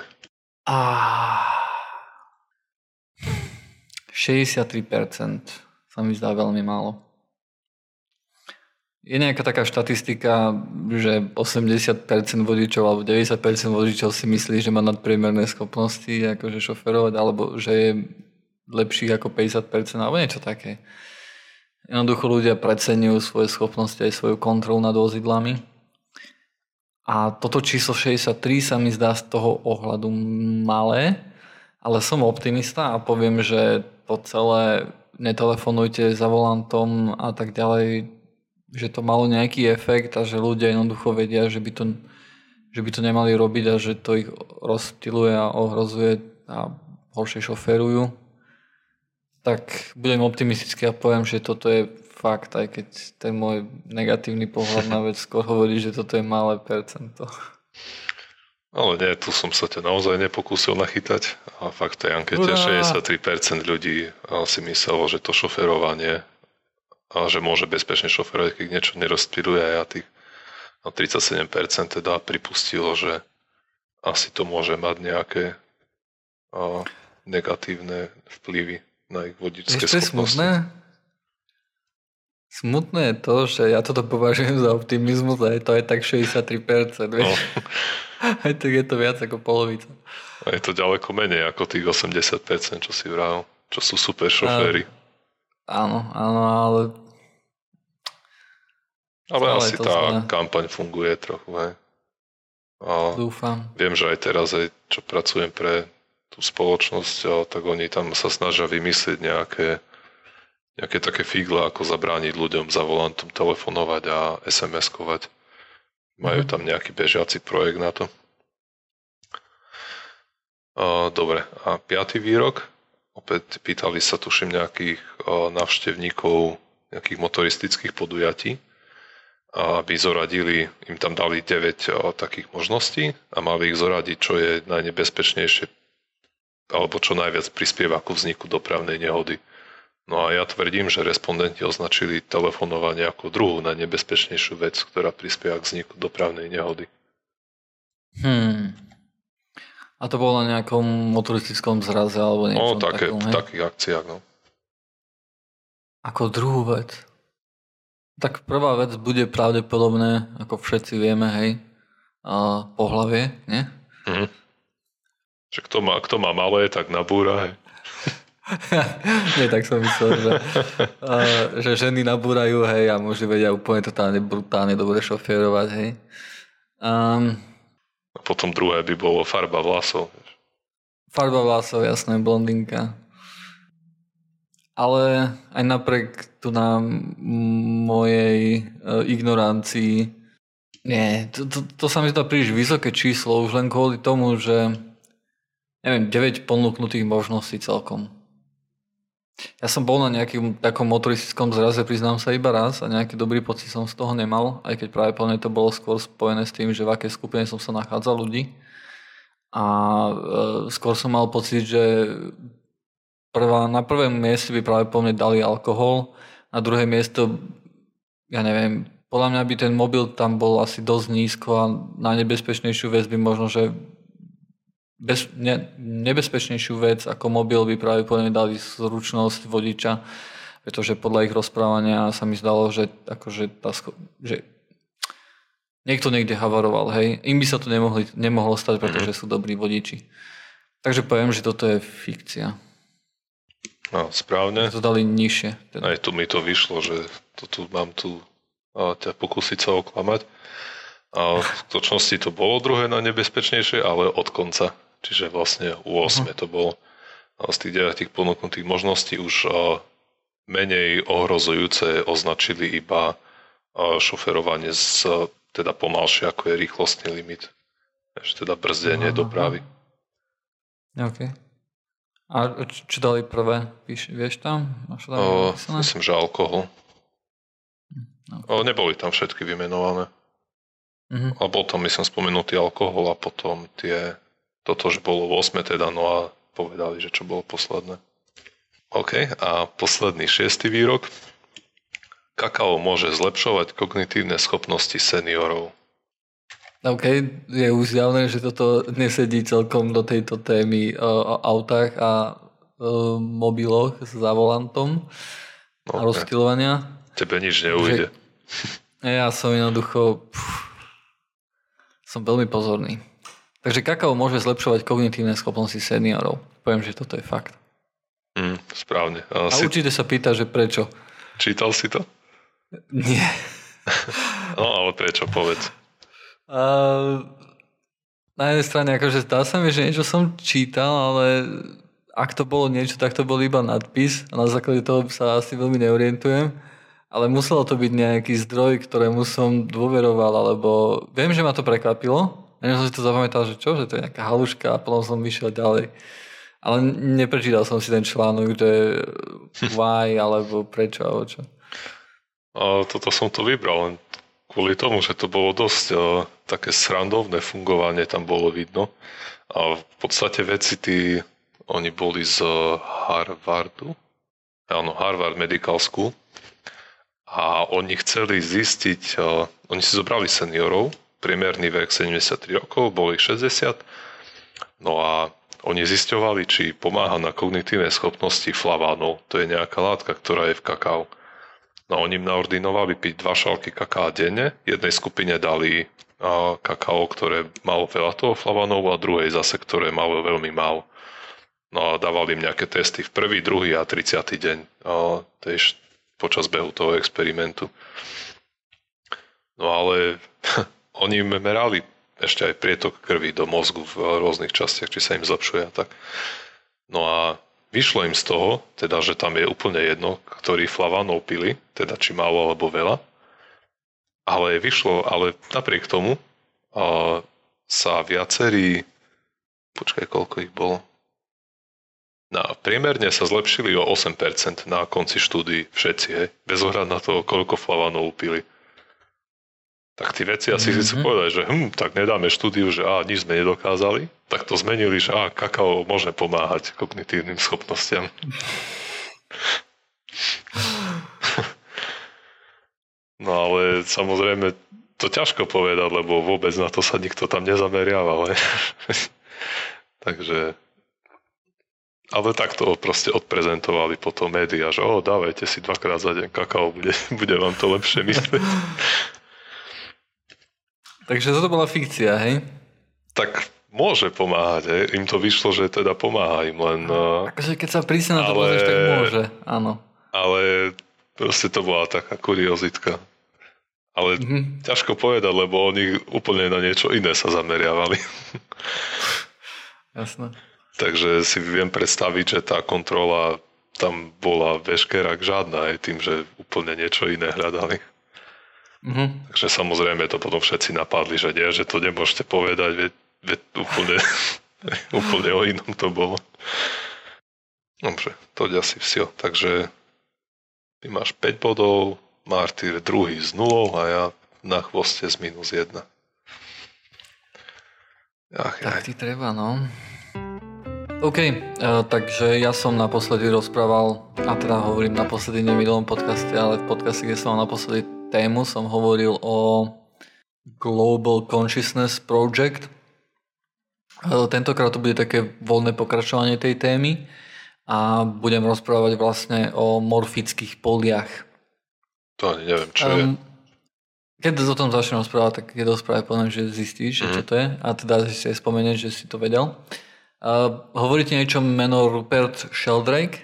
63% sa mi zdá veľmi málo. je nejaká taká štatistika, že 80% vodičov alebo 90% vodičov si myslí, že má nadpriemerné schopnosti akože šoferovať, alebo že je lepších ako 50%, alebo niečo také. Jednoducho ľudia preceňujú svoje schopnosti aj svoju kontrolu nad vozidlami. A toto číslo 63 sa mi zdá z toho ohľadu malé, ale som optimista a poviem, že to celé netelefonujte za volantom a tak ďalej, že to malo nejaký efekt a že ľudia jednoducho vedia, že by to nemali robiť a že to ich rozptyluje a ohrozuje a horšie šoferujú. Tak budem optimistický a poviem, že toto je fakt, aj keď ten môj negatívny pohľad na vec skôr hovorí, že toto je malé percento. Ale nie, tu som sa ťa naozaj nepokúsil nachytať. A fakt v tej ankete 63% ľudí si myslelo, že to šoferovanie a že môže bezpečne šoferovať, keď niečo nerozptyluje a tých 37% teda pripustilo, že asi to môže mať nejaké negatívne vplyvy na ich vodičské schopnosti. Smutné je to, že ja toto považujem za optimizmus a je to aj tak 63%. No. Aj tak je to viac ako polovica. A je to ďaleko menej ako tých 80%, čo si vral, čo sú super šoféry. Áno, ale... Ale asi tá kampaň funguje trochu, hej. A dúfam. Viem, že aj teraz, čo pracujem pre tú spoločnosť, tak oni tam sa snažia vymyslieť nejaké také figle, ako zabrániť ľuďom za volantom telefonovať a SMS-kovať. Majú tam nejaký bežiaci projekt na to. Dobre, a 5. výrok. Opäť pýtali sa, tuším, nejakých návštevníkov nejakých motoristických podujatí, aby zoradili, im tam dali 9 takých možností a mali ich zoradiť, čo je najnebezpečnejšie alebo čo najviac prispieva ku vzniku dopravnej nehody. No a ja tvrdím, že respondenti označili telefonovanie ako druhú najnebezpečnejšiu vec, ktorá prispieva k vzniku dopravnej nehody. A to bolo na nejakom motoristickom zraze alebo niečo takom, v takých akciách, no. Ako druhú vec. Tak prvá vec bude pravdepodobné, ako všetci vieme, hej, pohlavie, nie? Že kto má malé, tak nabúra, hej. Nie, tak som myslel, že ženy nabúrajú, hej, a muži vedia úplne totálne brutálne dobre šoférovať, hej. A potom druhé by bolo farba vlasov. Farba vlasov, jasné, blondinka. Ale aj napriek tu na mojej ignorancii, nie, to sa mi zdá príliš vysoké číslo, už len kvôli tomu, že neviem, 9 ponúknutých možností celkom. Ja som bol na nejakým takom motoristickom zraze, priznám sa, iba raz a nejaký dobrý pocit som z toho nemal, aj keď práve po mne to bolo skôr spojené s tým, že v akej skupine som sa nachádzal ľudí. A skôr som mal pocit, že na prvom mieste by práve po mne dali alkohol, na druhé miesto, ja neviem, podľa mňa by ten mobil tam bol asi dosť nízko a najnebezpečnejšiu vec by možno, že nebezpečnejšiu vec ako mobil by práve po mne dali zručnosť vodiča, pretože podľa ich rozprávania sa mi zdalo, že akože že niekto niekde havaroval, hej. Im by sa to nemohlo stať, pretože sú dobrí vodiči. Takže poviem, že toto je fikcia. No, správne. To dali nižšie. Teda. Aj tu mi to vyšlo, že mám ťa pokúsiť sa oklamať. A v skutočnosti to bolo druhé najnebezpečnejšie, ale od konca. Čiže vlastne u 8 to bolo. Z tých 9 ponúknutých možností už menej ohrozujúce označili iba šoferovanie teda pomalšie, ako je rýchlostný limit. Teda brzdenie dopravy. OK. A čo dali prvé? Vieš tam? Myslím, že alkohol. Okay. Neboli tam všetky vymenované. A bol tam, myslím, spomenutý alkohol a potom toto už bolo v 8 teda, no a povedali, že čo bolo posledné. OK, a posledný 6. výrok. Kakao môže zlepšovať kognitívne schopnosti seniorov. OK, je už javné, že toto nesedí celkom do tejto témy o autách a mobiloch za volantom a rozptylovania. Tebe nič neujde. Ja som jednoducho... Som veľmi pozorný. Takže kakao môže zlepšovať kognitívne schopnosti seniorov. Poviem, že toto je fakt. Správne. A určite sa pýta, že prečo. Čítal si to? Nie. No, ale prečo? Povedz. Na jednej strane, akože zdá sa mi, že niečo som čítal, ale ak to bolo niečo, tak to bol iba nadpis a na základe toho sa asi veľmi neorientujem. Ale muselo to byť nejaký zdroj, ktorému som dôveroval, alebo viem, že ma to prekvapilo. Ja som si to zapamätal, že čo, že to je nejaká haluška a potom som vyšiel ďalej. Ale neprečítal som si ten článok, že why, alebo prečo, alebo čo. Toto som to vybral len kvôli tomu, že to bolo dosť také srandovné fungovanie tam bolo vidno. A v podstate oni boli z Harvardu, áno, Harvard Medical School, a oni chceli zistiť, oni si zobrali seniorov, priemerný vek 73 rokov, boli 60, no a oni zisťovali, či pomáha na kognitívnej schopnosti flavánov, to je nejaká látka, ktorá je v kakao. No oni im naordinovali piť 2 šálky kaká denne, jednej skupine dali kakao, ktoré malo veľa toho flavánov a druhej zase, ktoré malo veľmi málo. No a dávali im nejaké testy v 1., 2. a 30. deň. Počas behu toho experimentu. No ale oni merali ešte aj prietok krvi do mozgu v rôznych častiach, či sa im zlepšuje a tak. No a vyšlo im z toho, teda, že tam je úplne jedno, ktorý flavánov pili, teda či málo alebo veľa. Ale napriek tomu sa viacerí, koľko ich bolo? Priemerne sa zlepšili o 8% na konci štúdií všetci, bez ohľadu na to, koľko flavánov upili. Tak tí veci asi si povedali, že tak nedáme štúdiu, že nič sme nedokázali, tak to zmenili, že kakao môže pomáhať kognitívnym schopnostiam. No ale samozrejme to ťažko povedať, lebo vôbec na to sa nikto tam nezameriaval. Takže... Ale tak to proste odprezentovali potom médiá, že dávajte si 2-krát za deň kakao, bude vám to lepšie myslieť. Takže toto bola fikcia, hej? Tak môže pomáhať, hej? Im to vyšlo, že teda pomáha im, len... Akože keď sa prísne na to pozrieš, tak môže, áno. Ale proste to bola taká kuriozitka. Ale ťažko povedať, lebo oni úplne na niečo iné sa zameriavali. Jasné. Takže si viem predstaviť, že tá kontrola tam bola veškerá žiadna, aj tým, že úplne niečo iné hľadali. Takže samozrejme to potom všetci napadli, že nie, že to nemôžete povedať, veď úplne o inom to bolo. Dobre, to asi vsio. Takže ty máš 5 bodov, Martyr druhý s 0 a ja na chvoste z -1. Tak ti treba, no. OK, takže ja som naposledy rozprával, a teda hovorím naposledy nie v minulom podcaste, ale v podcaste, kde som mal naposledy tému, som hovoril o Global Consciousness Project. Tentokrát to bude také voľné pokračovanie tej témy a budem rozprávať vlastne o morfických poliach. To ani neviem, čo je. Keď o tom začnem rozprávať, tak je dosť práve poviem, že zistíš, čo to je a teda si aj spomenieš, že si to vedel. Hovoríte niečo meno Rupert Sheldrake?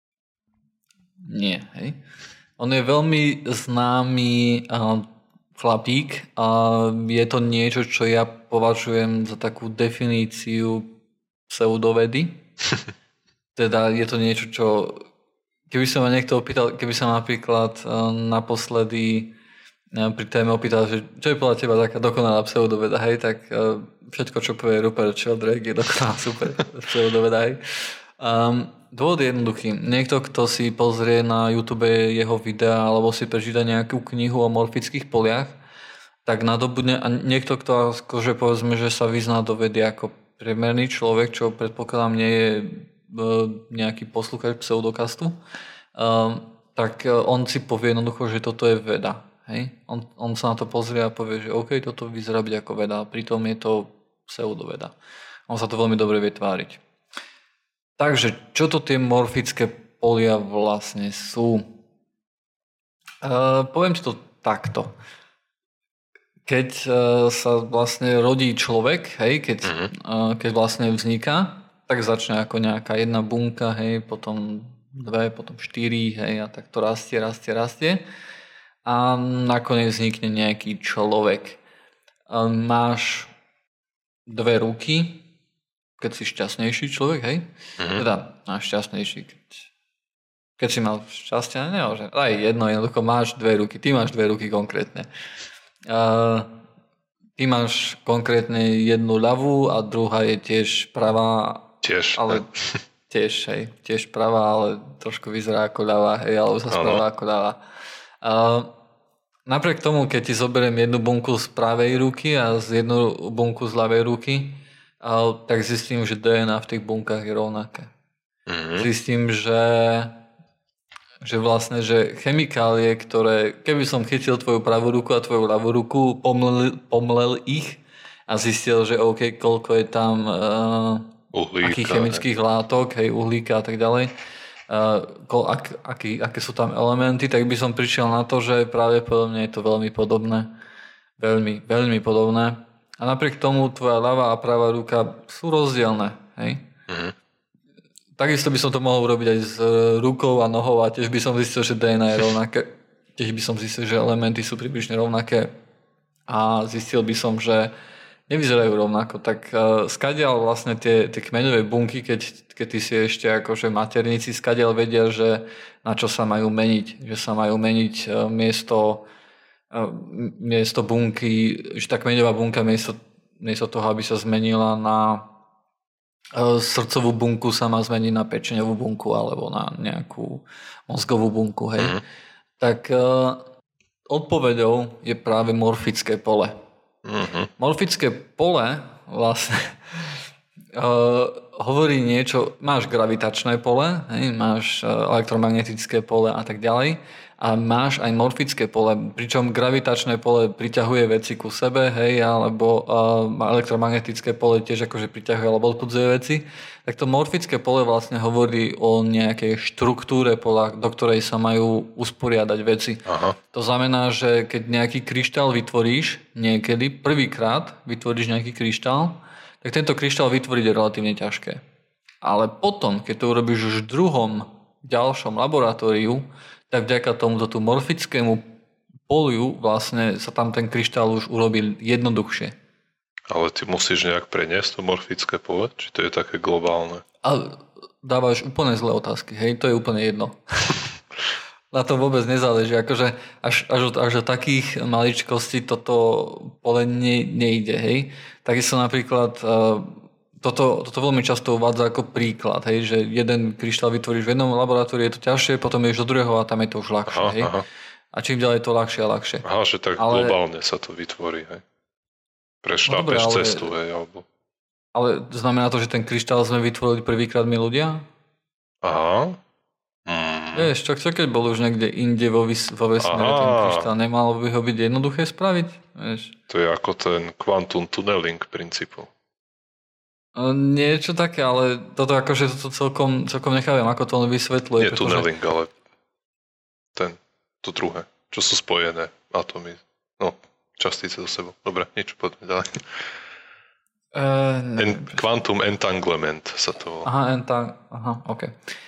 Nie, hej. On je veľmi známy chlapík a je to niečo, čo ja považujem za takú definíciu pseudovedy. Teda je to niečo, čo... Keby sa ma niekto opýtal, keby sa napríklad naposledy pri téme opýtal, že čo je podľa teba taká dokonalá pseudoveda, hej, tak všetko, čo povie Rupert Sheldrake, je dokonalá super pseudoveda, hej. Dôvod je jednoduchý. Niekto, kto si pozrie na YouTube jeho videa alebo si prečíta nejakú knihu o morfických poliach, tak nadobudne, a niekto, kto akože povedzme, že sa vyzná do vedy ako priemerný človek, čo predpokladám nie je nejaký posluchač pseudokastu, tak on si povie jednoducho, že toto je veda. Hej? On sa na to pozrie a povie, že OK, toto vyzerá byť ako veda, pritom je to pseudoveda. On sa to veľmi dobre vie tváriť. Takže, čo to tie morfické polia vlastne sú? Poviem ti to takto. keď sa vlastne rodí človek, hej, keď vlastne vzniká, tak začne ako nejaká jedna bunka, hej, potom 2, potom 4, hej, a tak to rastie. A nakoniec vznikne nejaký človek. Máš 2 ruky, keď si šťastnejší človek, hej? Teda máš šťastnejší, keď si mal šťastie, nemože. Aj jednoducho máš 2 ruky, ty máš 2 ruky konkrétne. Ty máš konkrétne jednu ľavú a druhá je tiež pravá. Ale tiež pravá, ale trošku vyzerá ako ľavá, hej, alebo sa správa ako ľavá. Napriek tomu, keď ti zoberiem jednu bunku z pravej ruky a jednu bunku z ľavej ruky, tak zistím, že DNA v tých bunkách je rovnaké. Zistím, že vlastne, že chemikálie, ktoré, keby som chytil tvoju pravú ruku a tvoju ľavú ruku, pomlel ich a zistil, že OK, koľko je tam akých chemických látok, hej, uhlíka a tak ďalej, aké sú tam elementy, tak by som prišiel na to, že pravdepodobne je to veľmi podobné. Veľmi, veľmi podobné. A napriek tomu tvoja ľavá a pravá ruka sú rozdielne. Hej? Takisto by som to mohol urobiť aj s rukou a nohou a tiež by som zistil, že DNA je rovnaké. Tiež by som zistil, že elementy sú približne rovnaké a zistil by som, že nevyzerajú rovnako. Tak skadiaľ vlastne tie kmeňové bunky, keď ty si ešte akože materníci, skadiaľ vedia, že na čo sa majú meniť. Že sa majú meniť miesto bunky, že tá kmeňová bunka miesto toho, aby sa zmenila na srdcovú bunku, sa má zmeniť na pečeňovú bunku alebo na nejakú mozgovú bunku. Hej. Tak odpoveďou je práve morfické pole. Morfické pole vlastne hovorí niečo, máš gravitačné pole, hej, máš elektromagnetické pole a tak ďalej a máš aj morfické pole, pričom gravitačné pole priťahuje veci ku sebe, hej, alebo elektromagnetické pole tiež akože priťahuje alebo odpudzuje veci, tak to morfické pole vlastne hovorí o nejakej štruktúre pola, do ktorej sa majú usporiadať veci. Aha. To znamená, že keď nejaký kryštál vytvoríš niekedy, prvýkrát vytvoríš nejaký kryštál, tak tento kryštál vytvoriť je relatívne ťažké. Ale potom, keď to urobíš už v ďalšom laboratóriu, tak vďaka tomuto morfickému poliu vlastne sa tam ten kryštál už urobil jednoduchšie. Ale ty musíš nejak preniesť to morfické pole? Či to je také globálne? A dávaš úplne zlé otázky, hej? To je úplne jedno. Na tom vôbec nezáleží. Akože až do takých maličkostí toto pole nejde, hej? Takisto napríklad toto veľmi často uvádza ako príklad, hej, že jeden kryštál vytvoríš v jednom laboratóriu, je to ťažšie, potom ideš do druhého a tam je to už ľahšie. Hej. A čím ďalej to ľahšie a ľahšie. Aha, že tak globálne sa to vytvorí. Hej. Prešlápeš cestu. Hej, alebo... Ale znamená to, že ten kryštál sme vytvorili prvýkrát my ľudia? Aha. Vieš, čo keď bol už niekde inde vo vesmíre ten kryštál, nemalo by ho byť jednoduché spraviť? Vieš? To je ako ten quantum tunneling princípu. Niečo také, ale toto akože to celkom nechávam, ako to on vysvetľuje. Nie tunneling, ale to druhé, čo sú spojené atómy, častice so sebou. Dobre, niečo, poďme ďalej. Quantum entanglement sa to volá. Aha, ok.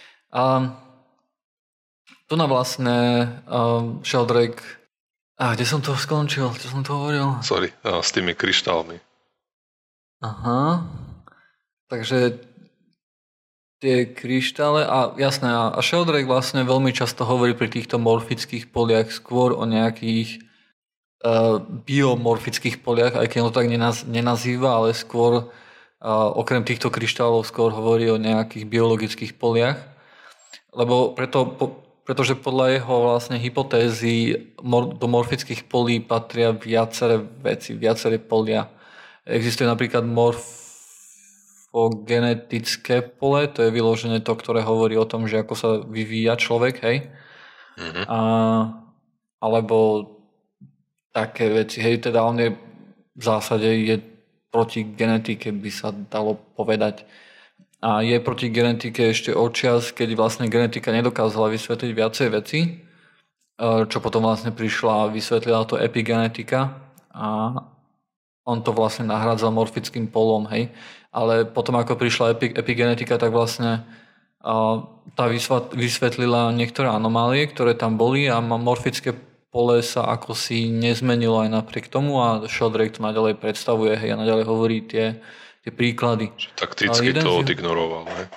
Tu na vlastne Sheldrake... kde som to skončil? Čo som to hovoril? Sorry, s tými kryštálmi. Aha. Takže tie kryštále a jasné, a Sheldrake vlastne veľmi často hovorí pri týchto morfických poliach skôr o nejakých biomorfických poliach, aj keď on to tak nenazýva, ale skôr okrem týchto kryštálov skôr hovorí o nejakých biologických poliach, lebo pretože podľa jeho vlastne hypotézy do morfických polí patria viaceré veci, viaceré polia. Existuje napríklad genetické pole, to je vyložené to, ktoré hovorí o tom, že ako sa vyvíja človek, hej? Alebo také veci, hej, teda on je v zásade je proti genetike, by sa dalo povedať. A je proti genetike ešte odčias, keď vlastne genetika nedokázala vysvetliť viacej veci, čo potom vlastne prišla a vysvetlila to epigenetika, a on to vlastne nahrádzal morfickým polom, hej. Ale potom, ako prišla epigenetika, tak vlastne tá vysvetlila niektoré anomálie, ktoré tam boli a morfické pole sa ako si nezmenilo aj napriek tomu a Sheldrake to naďalej predstavuje, hej, a naďalej hovorí tie príklady. Takticky to odignoroval, hej?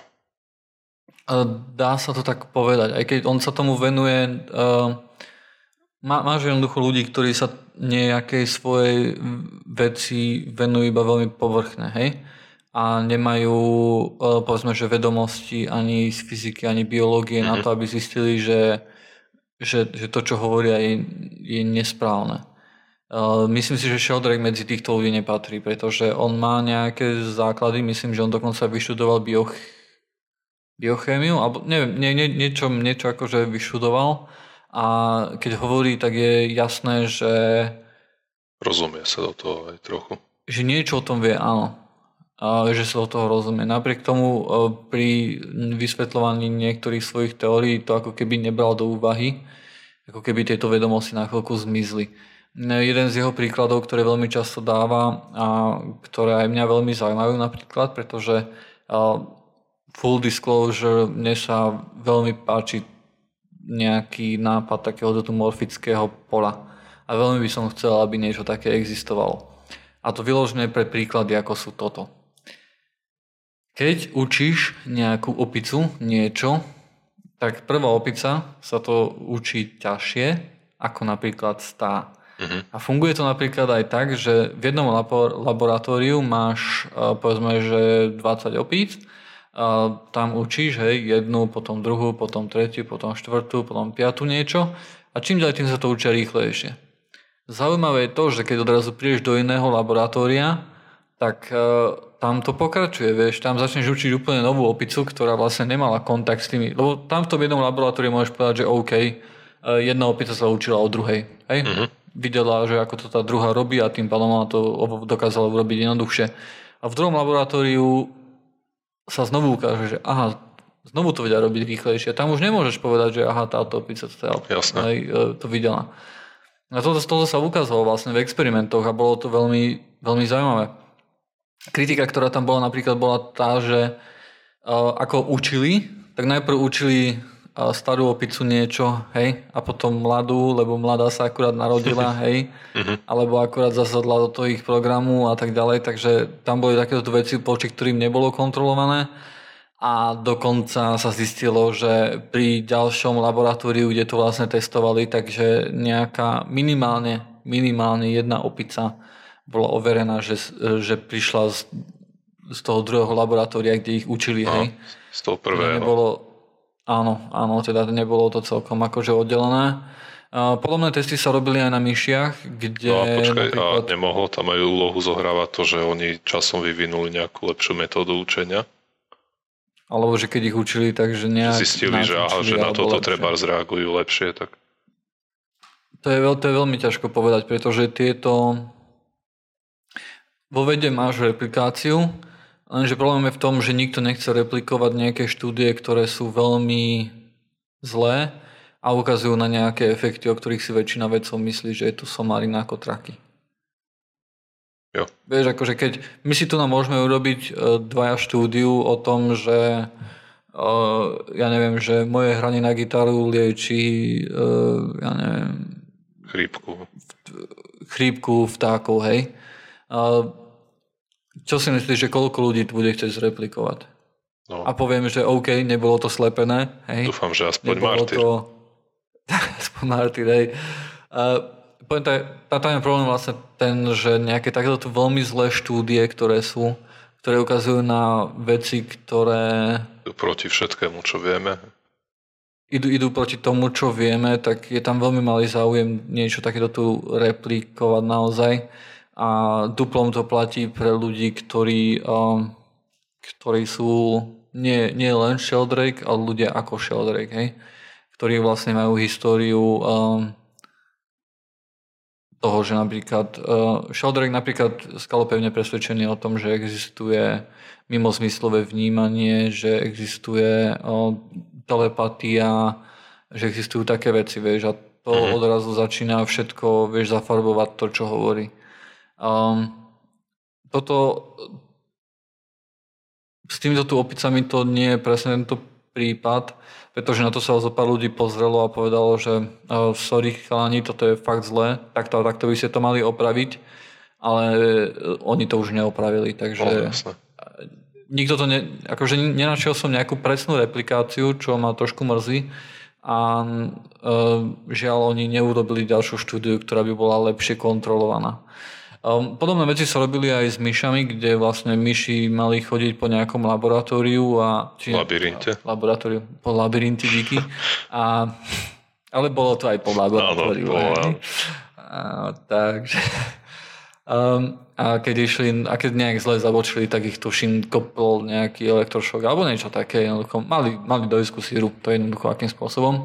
Dá sa to tak povedať, aj keď on sa tomu venuje. Máš jednoducho ľudí, ktorí sa nejakej svojej veci venujú iba veľmi povrchne, hej? A nemajú, povedzme, že vedomosti ani z fyziky, ani biológie na to, aby zistili, že to, čo hovoria, je nesprávne. Myslím si, že Sheldrake medzi týchto ľudí nepatrí, pretože on má nejaké základy, myslím, že on dokonca vyštudoval biochémiu, alebo neviem, niečo akože vyštudoval a keď hovorí, tak je jasné, že rozumie sa do toho aj trochu. Že niečo o tom vie, áno. Že sa do toho rozumie. Napriek tomu pri vysvetľovaní niektorých svojich teórií to ako keby nebral do úvahy, ako keby tieto vedomosti na chvíľku zmizli. Jeden z jeho príkladov, ktoré veľmi často dáva a ktoré aj mňa veľmi zaujímajú napríklad, pretože full disclosure, mne sa veľmi páči nejaký nápad takéhoto morfického pola. A veľmi by som chcel, aby niečo také existovalo. A to vyložené pre príklady, ako sú toto. Keď učíš nejakú opicu niečo, tak prvá opica sa to učí ťažšie, ako napríklad stá. A funguje to napríklad aj tak, že v jednom laboratóriu máš, povedzme, že 20 opíc, tam učíš, hej, jednu, potom druhú, potom tretiu, potom štvrtú, potom piatu niečo a čím ďalej tým sa to učia rýchlejšie. Zaujímavé je to, že keď odrazu prídeš do iného laboratória, tak tam to pokračuje, vieš, tam začneš učiť úplne novú opicu, ktorá vlastne nemala kontakt s tými, lebo tam v tom jednom laboratóriu môžeš povedať, že OK, jedna opica sa učila od druhej, hej, videla, že ako to tá druhá robí a tým pádom ona to dokázala urobiť jednoduchšie. A v druhom laboratóriu sa znovu ukáže, že aha, znovu to vedia robiť rýchlejšie. Tam už nemôžeš povedať, že aha, táto opica to videla. A toto sa ukázalo vlastne v experimentoch a bolo to veľmi, veľmi zaujímavé. Kritika, ktorá tam bola napríklad, bola tá, že ako učili, tak najprv učili starú opicu niečo, hej, a potom mladú, lebo mladá sa akurát narodila, hej, alebo akurát zasadla do toho ich programu a tak ďalej, takže tam boli takéto veci, voči ktorým nebolo kontrolované a dokonca sa zistilo, že pri ďalšom laboratóriu, kde to vlastne testovali, takže nejaká minimálne jedna opica bola overená, že prišla z toho druhého laboratória, kde ich učili, hej. Z toho prvého. Áno, teda nebolo to celkom akože oddelené. Podobné testy sa robili aj na myšiach, kde... No a počkaj, napríklad... a nemohlo tam aj úlohu zohrávať to, že oni časom vyvinuli nejakú lepšiu metódu učenia? Alebo že keď ich učili, takže nejak... Zistili, že aha, že na toto treba zreagujú lepšie, tak... To je veľmi ťažko povedať, pretože tieto... Vo vede máš replikáciu, lenže problém je v tom, že nikto nechce replikovať nejaké štúdie, ktoré sú veľmi zlé a ukazujú na nejaké efekty, o ktorých si väčšina vedcov myslí, že je to somarina ako traky. Jo. Vieš, akože keď my si tu môžeme urobiť dvaja štúdiu o tom, že ja neviem, že moje hranie na gitaru lieči ja neviem... Chrípku vtákov, hej. Čo si myslíš, že koľko ľudí to bude chcieť zreplikovať? No. A poviem, že OK, nebolo to slepené. Hej? Dúfam, že aspoň martyr. Aspoň martyr, hej. Tam je problém vlastne ten, že nejaké takéto veľmi zlé štúdie, ktoré ukazujú na veci, ktoré... Proti všetkému, čo vieme. Idú proti tomu, čo vieme, tak je tam veľmi malý záujem niečo takéto tu replikovať naozaj. A duplom to platí pre ľudí, ktorí sú nie len Sheldrake, ale ľudia ako Sheldrake, hej? Ktorí vlastne majú históriu toho, že napríklad Sheldrake napríklad skalopevne presvedčený o tom, že existuje mimozmyslové vnímanie, že existuje telepatia, že existujú také veci, vieš, a to odrazu začína všetko, vieš, zafarbovať to, čo hovorí. Toto s týmito tu opicami to nie je presne tento prípad, pretože na to sa zo pár ľudí pozrelo a povedalo, že sorry chalani, toto je fakt zlé, takto by ste to mali opraviť, ale oni to už neopravili, takže nikto to akože nenašiel som nejakú presnú replikáciu, čo ma trošku mrzí a žiaľ oni neurobili ďalšiu štúdiu, ktorá by bola lepšie kontrolovaná. Podobné veci sa robili aj s myšami, kde vlastne myši mali chodiť po nejakom laboratóriu labyrinte. Po labyrinte díky. Ale bolo to aj po laboratóriu. Takže a keď keď nejak zle zabočili, tak ich tuším kopol nejaký elektrošok alebo niečo také. Mali do síru, to jednoducho akým spôsobom.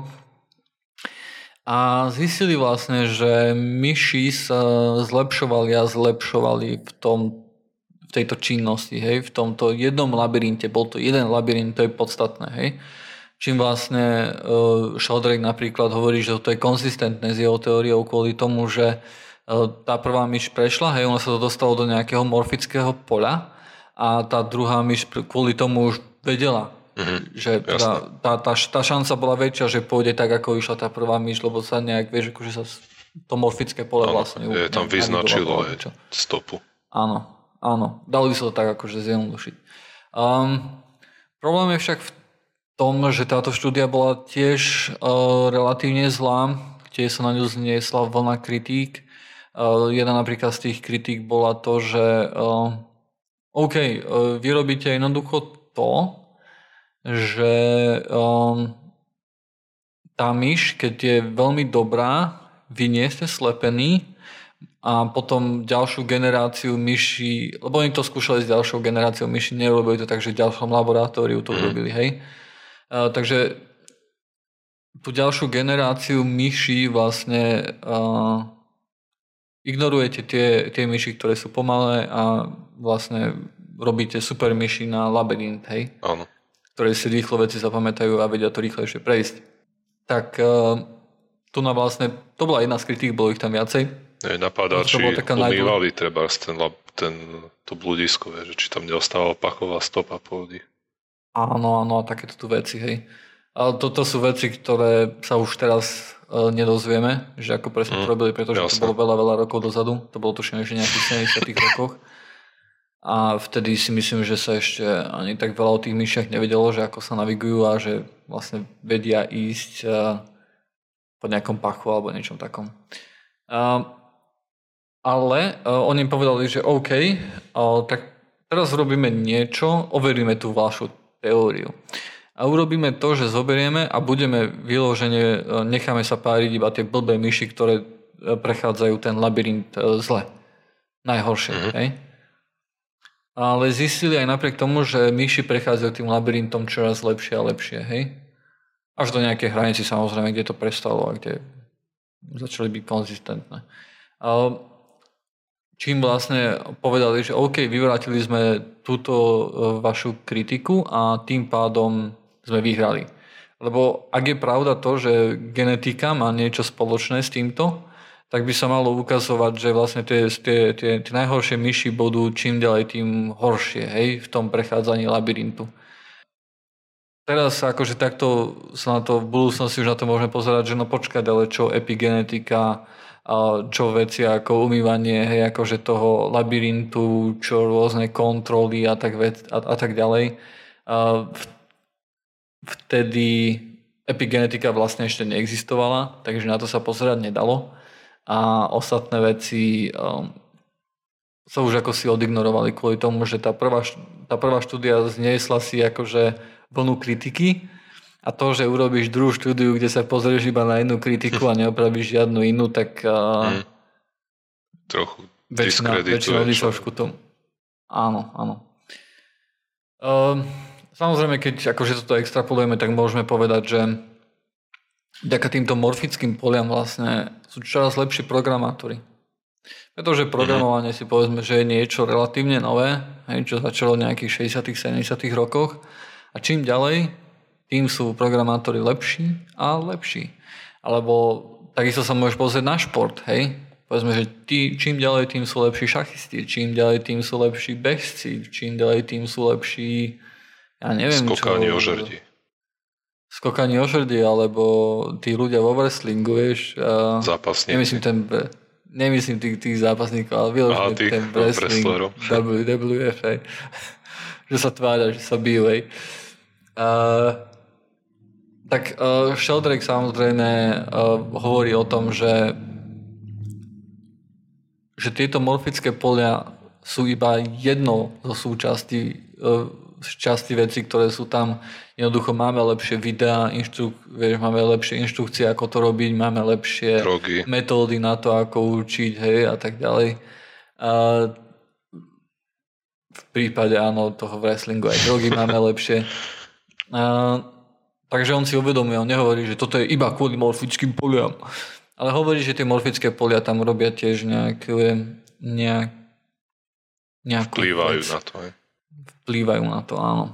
A zistili vlastne, že myši sa zlepšovali v tejto činnosti, hej, v tomto jednom labyrinte. Bol to jeden labyrint, to je podstatné, hej. Čím vlastne Sheldrake napríklad hovorí, že to je konzistentné s jeho teóriou kvôli tomu, že tá prvá myš prešla, hej, ona sa to dostalo do nejakého morfického poľa a tá druhá myš kvôli tomu už vedela, že teda tá šanca bola väčšia, že pôjde tak, ako išla tá prvá myš, lebo sa nejak vieš, akože sa to morfické pole vlastne je tam vyznačilo stopu. Áno, dalo by sa to tak akože zjednodušiť. Problém je však v tom, že táto štúdia bola tiež relatívne zlá, kde sa na ňu zniesla vlna kritík. Jedna napríklad z tých kritík bola to, že vy robíte jednoducho to, že tá myš, keď je veľmi dobrá, vy nie ste slepení a potom ďalšiu generáciu myší, lebo oni to skúšali s ďalšou generáciou myší, nerobili to tak, že v ďalšom laboratóriu to urobili, hej. Takže tú ďalšiu generáciu myší vlastne ignorujete tie myši, ktoré sú pomalé a vlastne robíte super myši na labyrint, hej. Áno. Ktoré si rýchlo veci zapamätajú a vedia to rýchlejšie prejsť. Tak tu na vlastne, to bola jedna z kritík, bolo ich tam viacej. Napadá, či umývali treba to bludisko, že či tam neostávala pachová stopa po ľudí. Áno, a takéto tu veci, hej. Ale toto sú veci, ktoré sa už teraz nedozvieme, že ako presne to robili, pretože to bolo veľa rokov dozadu. To bolo tuším ešte nejakých 70 rokoch. A vtedy si myslím, že sa ešte ani tak veľa o tých myšiach nevedelo, že ako sa navigujú a že vlastne vedia ísť po nejakom pachu alebo niečom takom. Ale oni povedali, že OK, tak teraz robíme niečo, overíme tú vašu teóriu. A urobíme to, že zoberieme a budeme vyložene, necháme sa páriť iba tie blbé myši, ktoré prechádzajú ten labyrint zle. Najhoršie, hej? Ale zistili aj napriek tomu, že myši prechádzajú tým labyrintom čoraz lepšie a lepšie, hej? Až do nejakej hranici samozrejme, kde to prestalo a kde začali byť konzistentné. Čím vlastne povedali, že OK, vyvrátili sme túto vašu kritiku a tým pádom sme vyhrali. Lebo ak je pravda to, že genetika má niečo spoločné s týmto, tak by sa malo ukazovať, že vlastne tie najhoršie myši budú čím ďalej tým horšie, hej, v tom prechádzaní labyrintu. Teraz akože takto sa na to v budúcnosti už na to môžeme pozerať, že no počkať, ale čo epigenetika, čo veci ako umývanie, hej, akože toho labyrintu, čo rôzne kontroly a tak ďalej. Vtedy epigenetika vlastne ešte neexistovala, takže na to sa pozerať nedalo. A ostatné veci sa už ako si odignorovali kvôli tomu, že tá prvá štúdia zniesla si akože vlnu kritiky a to, že urobíš druhú štúdiu, kde sa pozrieš iba na jednu kritiku a neopravíš žiadnu inú, tak trochu väčšina ľudí sa už ku tomu. Áno. Samozrejme, keď akože toto extrapolujeme, tak môžeme povedať, že vďaka týmto morfickým poliam vlastne sú čoraz lepší programátori. Pretože programovanie si povedzme, že je niečo relatívne nové, čo začalo v nejakých 60 70 rokoch a čím ďalej, tým sú programátori lepší a lepší. Alebo takisto sa môžeš pozrieť na šport, hej? Povedzme, že čím ďalej, tým sú lepší šachisti, čím ďalej, tým sú lepší bežci, čím ďalej, tým sú lepší, ja neviem Skokáni o žrdi. Skokáni o žrdi, alebo tí ľudia vo wrestlingu, vieš. Zápasníci. Nemyslím tých zápasníkov, ale vyložený ten wrestling, WWF, že sa tvária, že sa bijú, hej. Tak Sheldrake samozrejme hovorí o tom, že tieto morfické polia sú iba jednou zo súčastí veci, ktoré sú tam. Jednoducho máme lepšie videá, máme lepšie inštrukcie, ako to robiť, máme lepšie metódy na to, ako učiť, hej, a tak ďalej. V prípade, áno, toho wrestlingu aj drogy máme lepšie. Takže on si uvedomuje, on nehovorí, že toto je iba kvôli morfickým poliam. Ale hovorí, že tie morfické polia tam robia tiež vplývajú na to. Vplývajú na to, áno.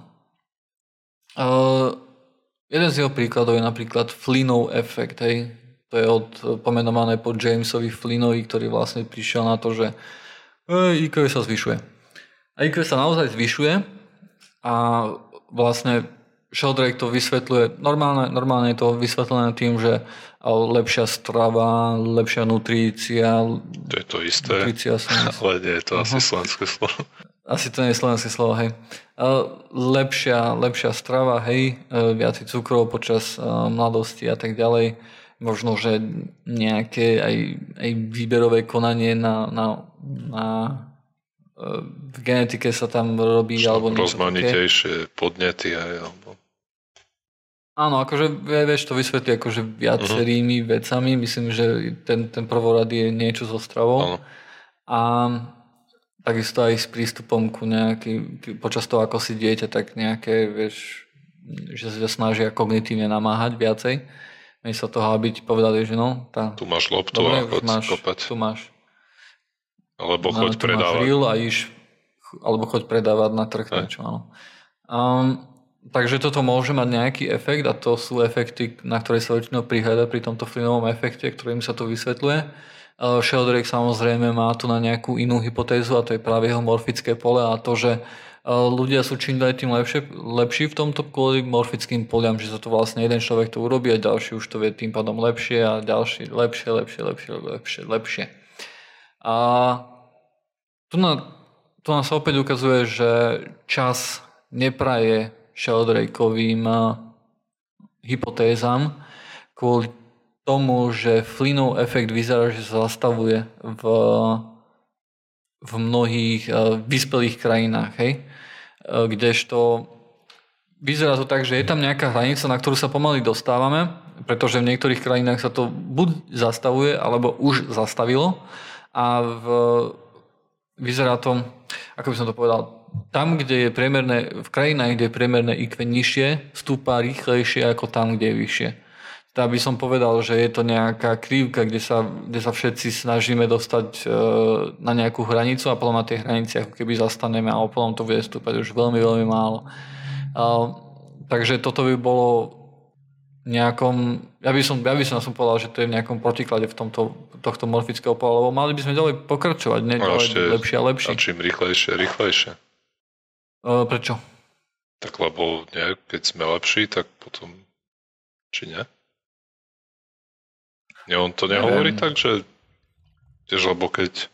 Jeden z jeho príkladov je napríklad Flynnov efekt. Hej. To je pomenované po Jamesovi Flynnovi, ktorý vlastne prišiel na to, že IQ sa zvyšuje. A IQ sa naozaj zvyšuje a vlastne Sheldrake to vysvetľuje, normálne je to vysvetlené tým, že lepšia strava, lepšia nutrícia. To je to isté, ale nie je to asi slovenské slovo. Asi to nie je slovenské slovo, hej. Lepšia strava, hej, viac cukrov počas mladosti a tak ďalej. Možno, že nejaké aj výberové konanie v genetike sa tam robí, alebo niečo rozmanitejšie podnety aj, alebo... Áno, akože vieš to vysvetliť akože viacerými vecami. Myslím, že ten prvorad je niečo so stravou. A takisto aj s prístupom ku počas toho, ako si dieťa, tak nejaké, vieš, že sa snažia kognitívne namáhať viacej. Miesto toho, aby ti povedali, že no, tu máš loptu a choď kopať. Tu máš. Alebo choď predávať. Alebo choď predávať na trh niečo, áno. Takže toto môže mať nejaký efekt a to sú efekty, na ktoré sa väčšinou prihľada pri tomto Flynnovom efekte, ktorým sa to vysvetľuje. Sheldrake samozrejme má tu na nejakú inú hypotézu a to je práve jeho morfické pole a to, že ľudia sú čím ďalej tým lepší v tomto kvôli morfickým poliam, že sa to vlastne jeden človek to urobí a ďalší už to vie tým pádom lepšie a ďalší lepšie. A tu nás opäť ukazuje, že čas nepraje Sheldrakeovým hypotézam kvôli tomu, že Flynnov efekt vyzerá, že sa zastavuje v mnohých vyspelých krajinách, hej? Kdežto vyzerá to tak, že je tam nejaká hranica, na ktorú sa pomaly dostávame, pretože v niektorých krajinách sa to buď zastavuje, alebo už zastavilo a vyzerá to, ako by som to povedal, tam, kde je v krajinách, kde je priemerné IQ nižšie, stúpa rýchlejšie ako tam, kde je vyššie. Tak by som povedal, že je to nejaká krivka, kde sa všetci snažíme dostať na nejakú hranicu a potom na tej hranici ako keby zastaneme a potom to bude stúpať už veľmi, veľmi málo. Takže toto by bolo nejakom, ja by som povedal, že to je v nejakom protiklade v tohto morfického pola, lebo mali by sme ďalej pokračovať, lepšie a lepšie. A čím rýchlejšie. Prečo? Tak lebo nie, keď sme lepší, tak potom či nie? Nie, on to nehovorí tak, že tiež, lebo keď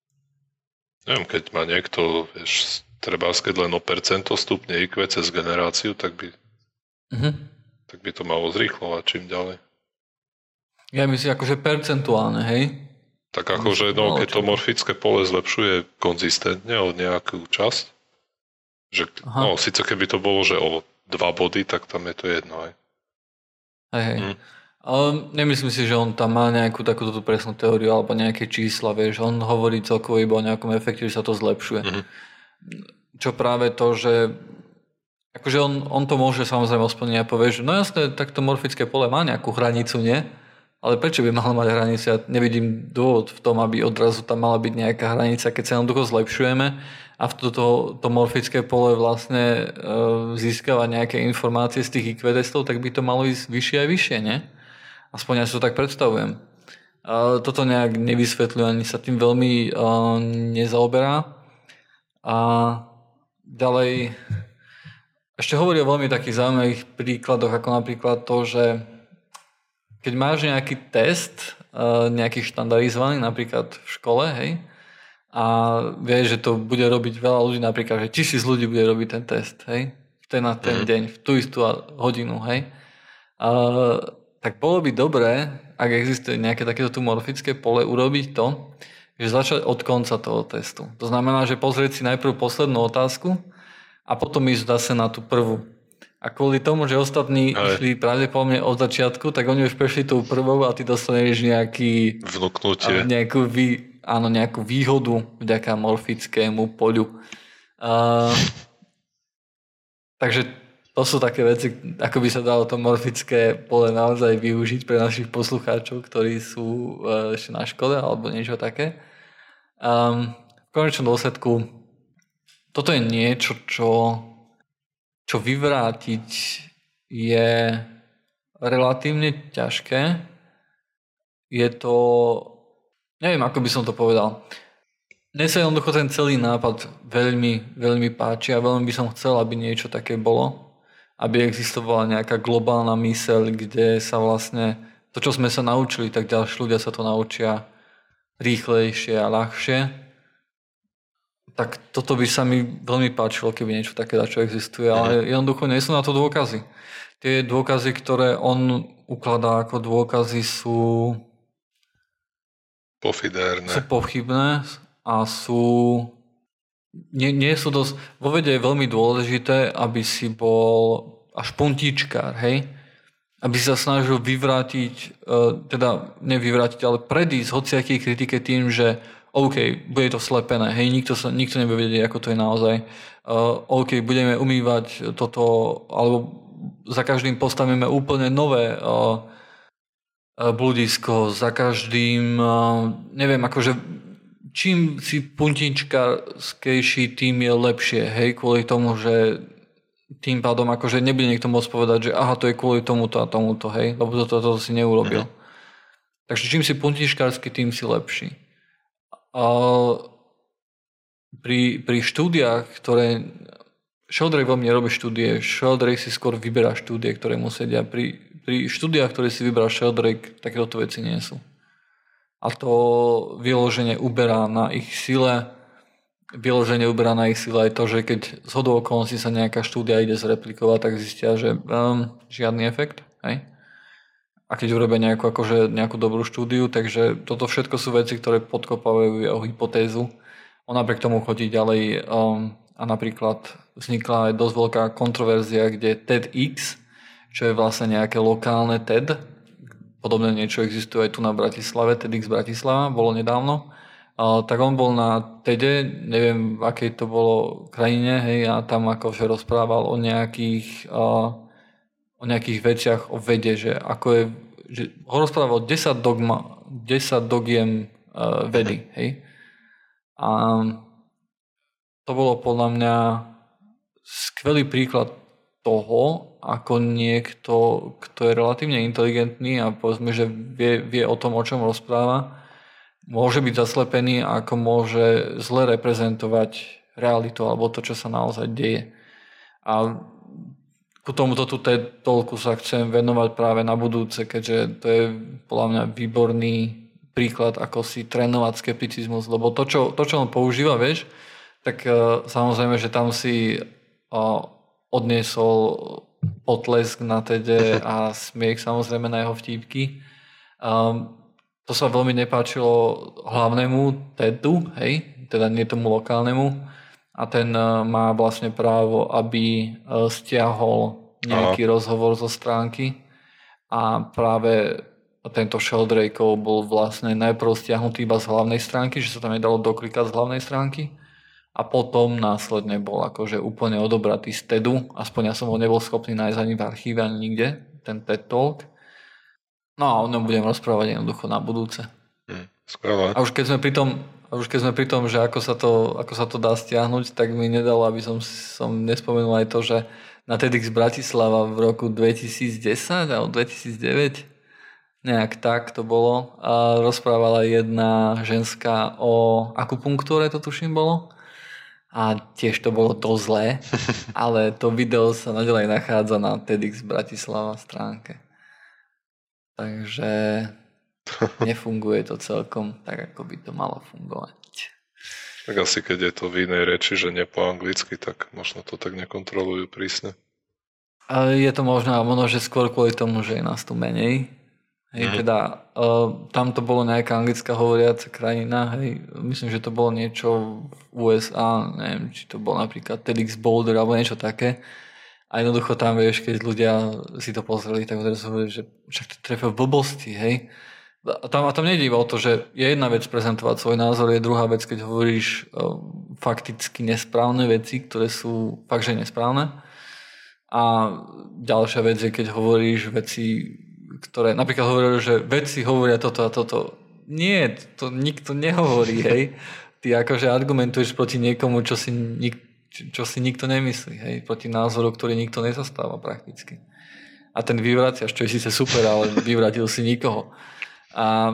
má niekto, vieš, trebárs, keď len o percento stupne IQ cez generáciu, tak by to malo zrýchlovať čím ďalej. Ja myslím, akože percentuálne, hej? Tak akože, keď to morfické pole zlepšuje konzistentne o nejakú časť, že, síce keby to bolo, že o 2 body, tak tam je to jedno, hej. Hej. Ale nemyslím si, že on tam má nejakú takúto presnú teóriu alebo nejaké čísla, vieš. On hovorí celkovo iba o nejakom efekte, že sa to zlepšuje. Čo práve to, že akože on to môže samozrejme osplniť a povie, že no jasné, tak to morfické pole má nejakú hranicu, nie? Ale prečo by mal mať hranicu? Ja nevidím dôvod v tom, aby odrazu tam mala byť nejaká hranica, keď sa jednoducho zlepšujeme a v to morfické pole vlastne získava nejaké informácie z tých IQ testov, tak by to malo ísť vyššie a vyššie, nie? Aspoň ja si to tak predstavujem. Toto nejak nevysvetľuje, ani sa tým veľmi nezaoberá. A ďalej ešte hovorí o veľmi takých zaujímavých príkladoch, ako napríklad to, že keď máš nejaký test, nejaký štandardizovaný, napríklad v škole, hej, a vieš, že to bude robiť veľa ľudí, napríklad, že 1000 ľudí bude robiť ten test, hej, na ten deň, v tú istú hodinu, hej. Tak bolo by dobré, ak existuje nejaké takéto morfické pole, urobiť to, že začať od konca toho testu. To znamená, že pozrieť si najprv poslednú otázku a potom ísť zase na tú prvú. A kvôli tomu, že ostatní išli pravdepodobne od začiatku, tak oni už prešli tou prvou a ty dostaneš vnúknutie. Nejakú výhodu vďaka morfickému poľu. Takže to sú také veci, ako by sa dalo to morfické pole naozaj využiť pre našich poslucháčov, ktorí sú ešte na škole alebo niečo také. V konečnom dôsledku toto je niečo, čo vyvrátiť je relatívne ťažké. Je to, neviem, ako by som to povedal. Mne sa jednoducho ten celý nápad veľmi, veľmi páči a veľmi by som chcel, aby niečo také bolo. Aby existovala nejaká globálna myseľ, kde sa vlastne to, čo sme sa naučili, tak ďalší ľudia sa to naučia rýchlejšie a ľahšie. Tak toto by sa mi veľmi páčilo, keby niečo také čo existuje, ale jednoducho nie sú na to dôkazy. Tie dôkazy, ktoré on ukladá ako dôkazy, sú pochybné a nie sú dosť. Vo vede je veľmi dôležité, aby si bol až puntíčkár, hej? Aby si sa snažil vyvrátiť, teda nevyvrátiť, ale predísť hociakej kritike tým, že OK, bude to slepené, hej, nikto nebude vedieť, ako to je naozaj. OK, budeme umývať toto, alebo za každým postavíme úplne nové bludisko, za každým, neviem, akože čím si puntičkarskejší, tým je lepšie, hej, kvôli tomu, že tým pádom akože nebude niekto môcť povedať, že aha, to je kvôli tomuto a tomuto, hej, lebo toto si neurobil. Takže čím si puntičkársky, tým si lepší. Pri štúdiách, ktoré Sheldrake veľmi nerobí štúdie, Sheldrake si skôr vyberá štúdie, ktoré mu sedia. Pri štúdiách, ktoré si vyberá Sheldrake, takéto veci nie sú. A to vyloženie uberá na ich sile. Vyloženie uberá na ich sile aj to, že keď zhodou okolností sa nejaká štúdia ide zreplikovať, tak zistia, že žiadny efekt. Hej? A keď urobia nejakú dobrú štúdiu, takže toto všetko sú veci, ktoré podkopávajú jeho hypotézu. On napriek tomu chodí ďalej a napríklad vznikla aj dosť veľká kontroverzia, kde TEDx, čo je vlastne nejaké lokálne TED, podobné niečo existuje aj tu na Bratislave, TEDx Bratislava, bolo nedávno, tak on bol na TEDe, neviem v akej to bolo krajine, hej, a tam akože rozprával o nejakých veciach o vede, že ako je, že ho rozprával 10 dogiem vedy, hej. A to bolo podľa mňa skvelý príklad toho, ako niekto, kto je relatívne inteligentný a povedzme, že vie o tom, o čom rozpráva, môže byť zaslepený a ako môže zle reprezentovať realitu alebo to, čo sa naozaj deje. A ku tomuto TED Talku sa chcem venovať práve na budúce, keďže to je podľa mňa výborný príklad, ako si trénovať skepticizmus, lebo to, čo on používa, vieš, tak samozrejme, že tam si odniesol potlesk na TEDe a smiech samozrejme na jeho vtípky. To sa veľmi nepáčilo hlavnému TEDu, hej, teda nie tomu lokálnemu, a ten má vlastne právo, aby stiahol nejaký rozhovor zo stránky a práve tento Sheldrakeov bol vlastne najprv stiahnutý iba z hlavnej stránky, že sa tam nedalo doklikať z hlavnej stránky a potom následne bol akože úplne odobratý z TEDu, aspoň ja som ho nebol schopný nájsť ani v archíve, ani nikde, ten TED Talk. No a o ňom budem rozprávať jednoducho na budúce. Skvelé. A už keď sme pri tom, že ako sa to dá stiahnuť, tak mi nedalo, aby som nespomenul aj to, že na TEDx Bratislava v roku 2010 alebo 2009 Nejak tak to bolo. A rozprávala jedna ženská o akupunktúre, to tuším bolo. A tiež to bolo to zlé, ale to video sa naďalej nachádza na TEDx Bratislava stránke. Takže nefunguje to celkom tak, ako by to malo fungovať. Tak asi keď je to v inej reči, že nie po anglicky, tak možno to tak nekontrolujú prísne. Je to možno že skôr kvôli tomu, že je nás tu menej. Hej, teda tam to bolo nejaká anglická hovoriaca krajina, hej, myslím, že to bolo niečo v USA, neviem, či to bolo napríklad TEDx Boulder alebo niečo také. A jednoducho tam, vieš, keď ľudia si to pozreli, tak odrazu hovorili, že však to trefia v blbosti, hej. A tam nejde iba o to, že je jedna vec prezentovať svoj názor, je druhá vec, keď hovoríš fakticky nesprávne veci, ktoré sú fakt, že nesprávne. A ďalšia vec je, keď hovoríš veci, ktoré napríklad hovorili, že vedci hovoria toto a toto. Nie, to nikto nehovorí, hej. Ty akože argumentuješ proti niekomu, čo si nikto nemyslí, hej. Proti názoru, ktorý nikto nezastáva prakticky. A ten vyvraciaš, čo je síce super, ale vyvratil si nikoho. A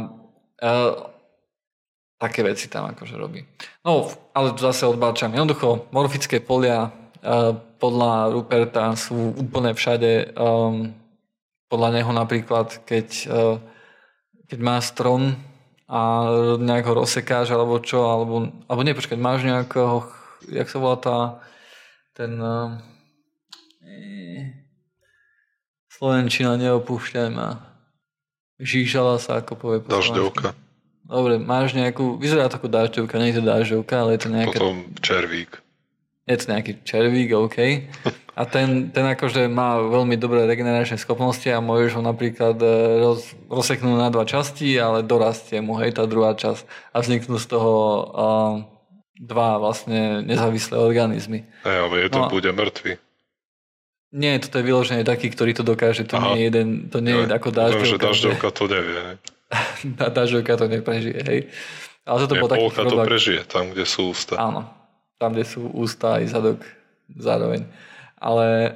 také veci tam akože robí. No, ale zase odbáčam. Jednoducho, morfické polia podľa Ruperta sú úplne všade. Podľa neho napríklad, keď má strom a nejak ho rozsekáš, alebo čo, alebo nie, počkať, máš nejakého, jak sa volá ten slovenčina, neopúšťaj ma. Žížala sa, ako povie. Dažďovka. Dobre, máš nejakú, vyzerá to ako dažďovka, nie je to dažďovka, ale je to nejaká... Potom červík. Je to nejaký červík, OK. A ten akože má veľmi dobré regeneračné schopnosti a môžeš ho napríklad rozseknúť na 2 časti, ale dorastie mu, hej, tá druhá časť. A vzniknú z toho 2 vlastne nezávislé organizmy. Ale jeden bude mŕtvy. Nie, toto je vyložené taký, ktorý to dokáže. To nie je jeden, to nie je ako dažďovka. Viem, že dažďovka to nevie. Dažďovka to neprežije, hej. Ale toto bol taký polka to prežije, tam, kde sú ústa. Áno, tam, kde sú ústa i zadok zároveň. Ale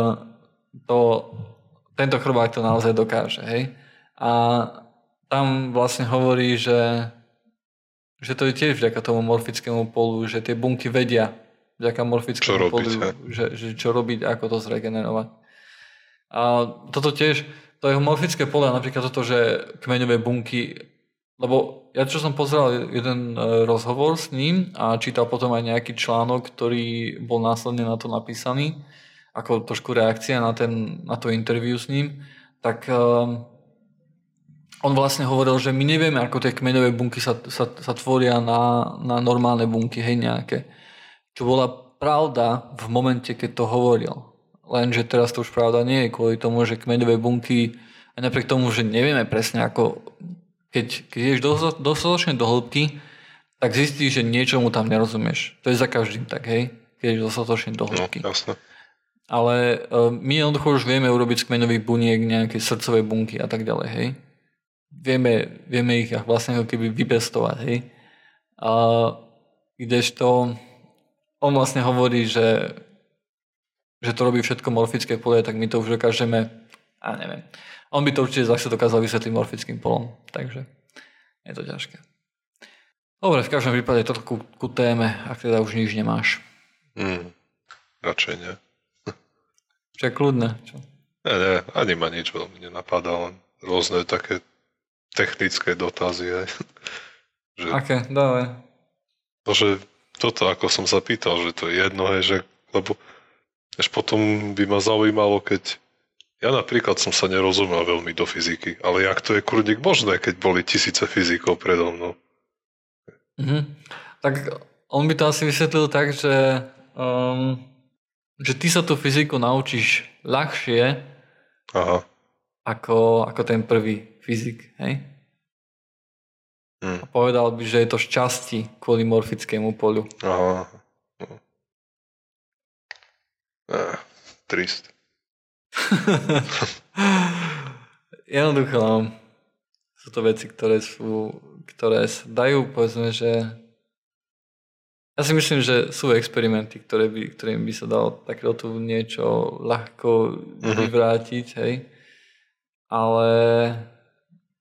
tento chrbák to naozaj dokáže, hej. A tam vlastne hovorí, že to je tiež vďaka tomu morfickému polu, že tie bunky vedia vďaka morfickému polu, že čo robiť, ako to zregenerovať. A toto tiež, to jeho morfické pole, napríklad toto, že kmeňové bunky, lebo ja čo som pozeral jeden rozhovor s ním a čítal potom aj nejaký článok, ktorý bol následne na to napísaný, ako trošku reakcia na to interview s ním, tak on vlastne hovoril, že my nevieme, ako tie kmeňové bunky sa tvoria na normálne bunky, hej, nejaké. Čo bola pravda v momente, keď to hovoril. Lenže teraz to už pravda nie je kvôli tomu, že kmeňové bunky, aj napriek tomu, že nevieme presne ako, keď ideš dostatočne do hĺbky, tak zistíš, že niečomu tam nerozumieš. To je za každým tak, hej, keď ideš dostatočne do hĺbky. No, jasne. Ale my jednoducho už vieme urobiť z kmeňových buniek nejaké srdcové bunky a tak ďalej, hej. Vieme ich vlastne keby vypestovať, hej. A kdežto on vlastne hovorí, že to robí všetko morfické polie, tak my to už dokážeme, a neviem. On by to určite zase dokázal vysvetliť morfickým polom, takže je to ťažké. Dobre, v každom prípade toto ku téme, ak teda už nič nemáš. Radšej nie. Čo je kľudné? Čo? Nie, ani ma nič veľmi nenapadá, len rôzne také technické dotazy. Že, aké? Dávaj. Že toto, ako som sa pýtal, že to je jedno, že, lebo až potom by ma zaujímalo, keď ja napríklad som sa nerozumel veľmi do fyziky, ale jak to je kurník možné, keď boli tisíce fyzikov predo mnou? Tak on by to asi vysvetlil tak, že ty sa tú fyziku naučíš ľahšie ako ten prvý fyzik, hej? A povedal by, že je to šťastí kvôli morfickému polu. Aha. Trist. Jednoducho, sú to veci, ktoré sa dajú, povedzme, že ja si myslím, že sú experimenty, ktorým by sa dalo takéto niečo ľahko vyvrátiť, hej. Ale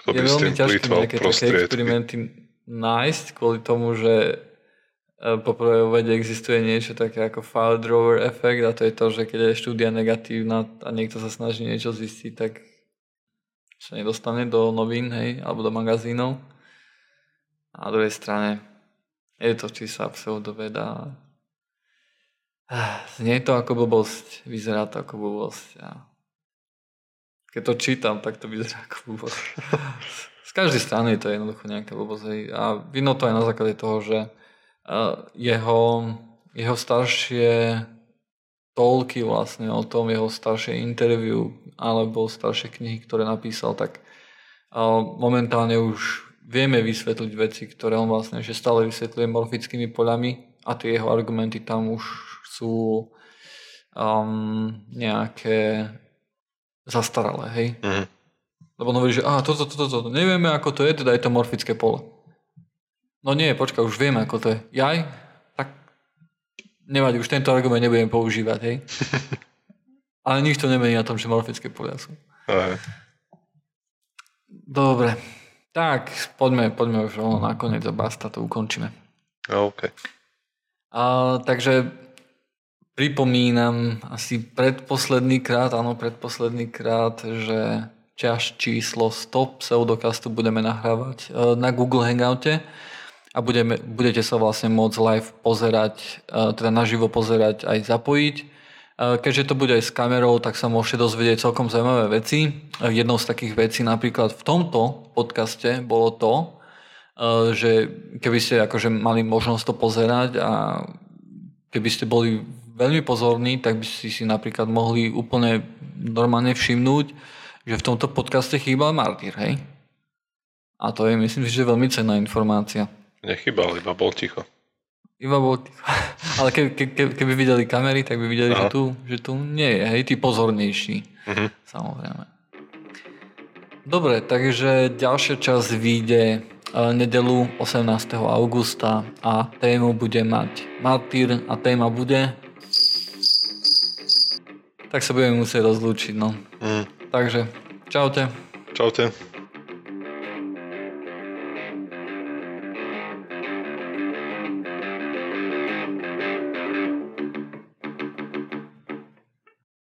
kto by je s veľmi tým ťažké plýtval nejaké také prostriedky. experimenty nájsť kvôli tomu, že poprvé vo vede existuje niečo také ako file drawer efekt a to je to, že keď je štúdia negatívna a niekto sa snaží niečo zistiť, tak sa nedostane do novín, hej, alebo do magazínov. A na druhej strane je to čistá pseudoveda. Znie to ako blbosť, vyzerá to ako blbosť. A keď to čítam, tak to vyzerá ako blbosť. Z každej strany je to jednoducho nejaká blbosť. Hej. A vidno to aj na základe toho, že jeho staršie toľky vlastne o tom, jeho staršie interview alebo staršie knihy, ktoré napísal, tak momentálne už vieme vysvetliť veci, ktoré on vlastne ešte stále vysvetľuje morfickými poľami a tie jeho argumenty tam už sú nejaké zastaralé, hej? Mm. Lebo on hovorí, že toto, nevieme ako to je, teda je to morfické pole. No nie, počkaj, už vieme ako to je. Jaj? Tak nevadí, už tento argument nebudem používať, hej? Ale nič to nemení na tom, že morfické polia sú. Aj. Dobre. Tak, poďme už nakoniec a basta, to ukončíme. OK. Takže pripomínam asi predposledný krát, že číslo 100 Pseudokastu budeme nahrávať na Google Hangoute a budete sa vlastne môcť live pozerať, teda naživo pozerať aj zapojiť. Keďže to bude aj s kamerou, tak sa môžete dozvedieť celkom zaujímavé veci. Jednou z takých vecí napríklad v tomto podcaste bolo to, že keby ste akože mali možnosť to pozerať a keby ste boli veľmi pozorní, tak by ste si napríklad mohli úplne normálne všimnúť, že v tomto podcaste chýbal Martýr, hej? A to je, myslím si, že veľmi cenná informácia. Nechýbal, iba bol ticho. Ale keby videli kamery, tak by videli, že tu nie je, hej, tí pozornejší. Uh-huh. Samozrejme. Dobre, takže ďalšia časť vyjde nedeľu 18. augusta a tému bude mať Martýr a téma bude... Tak sa budeme musieť rozlúčiť, no. Takže, čaute. Čaute.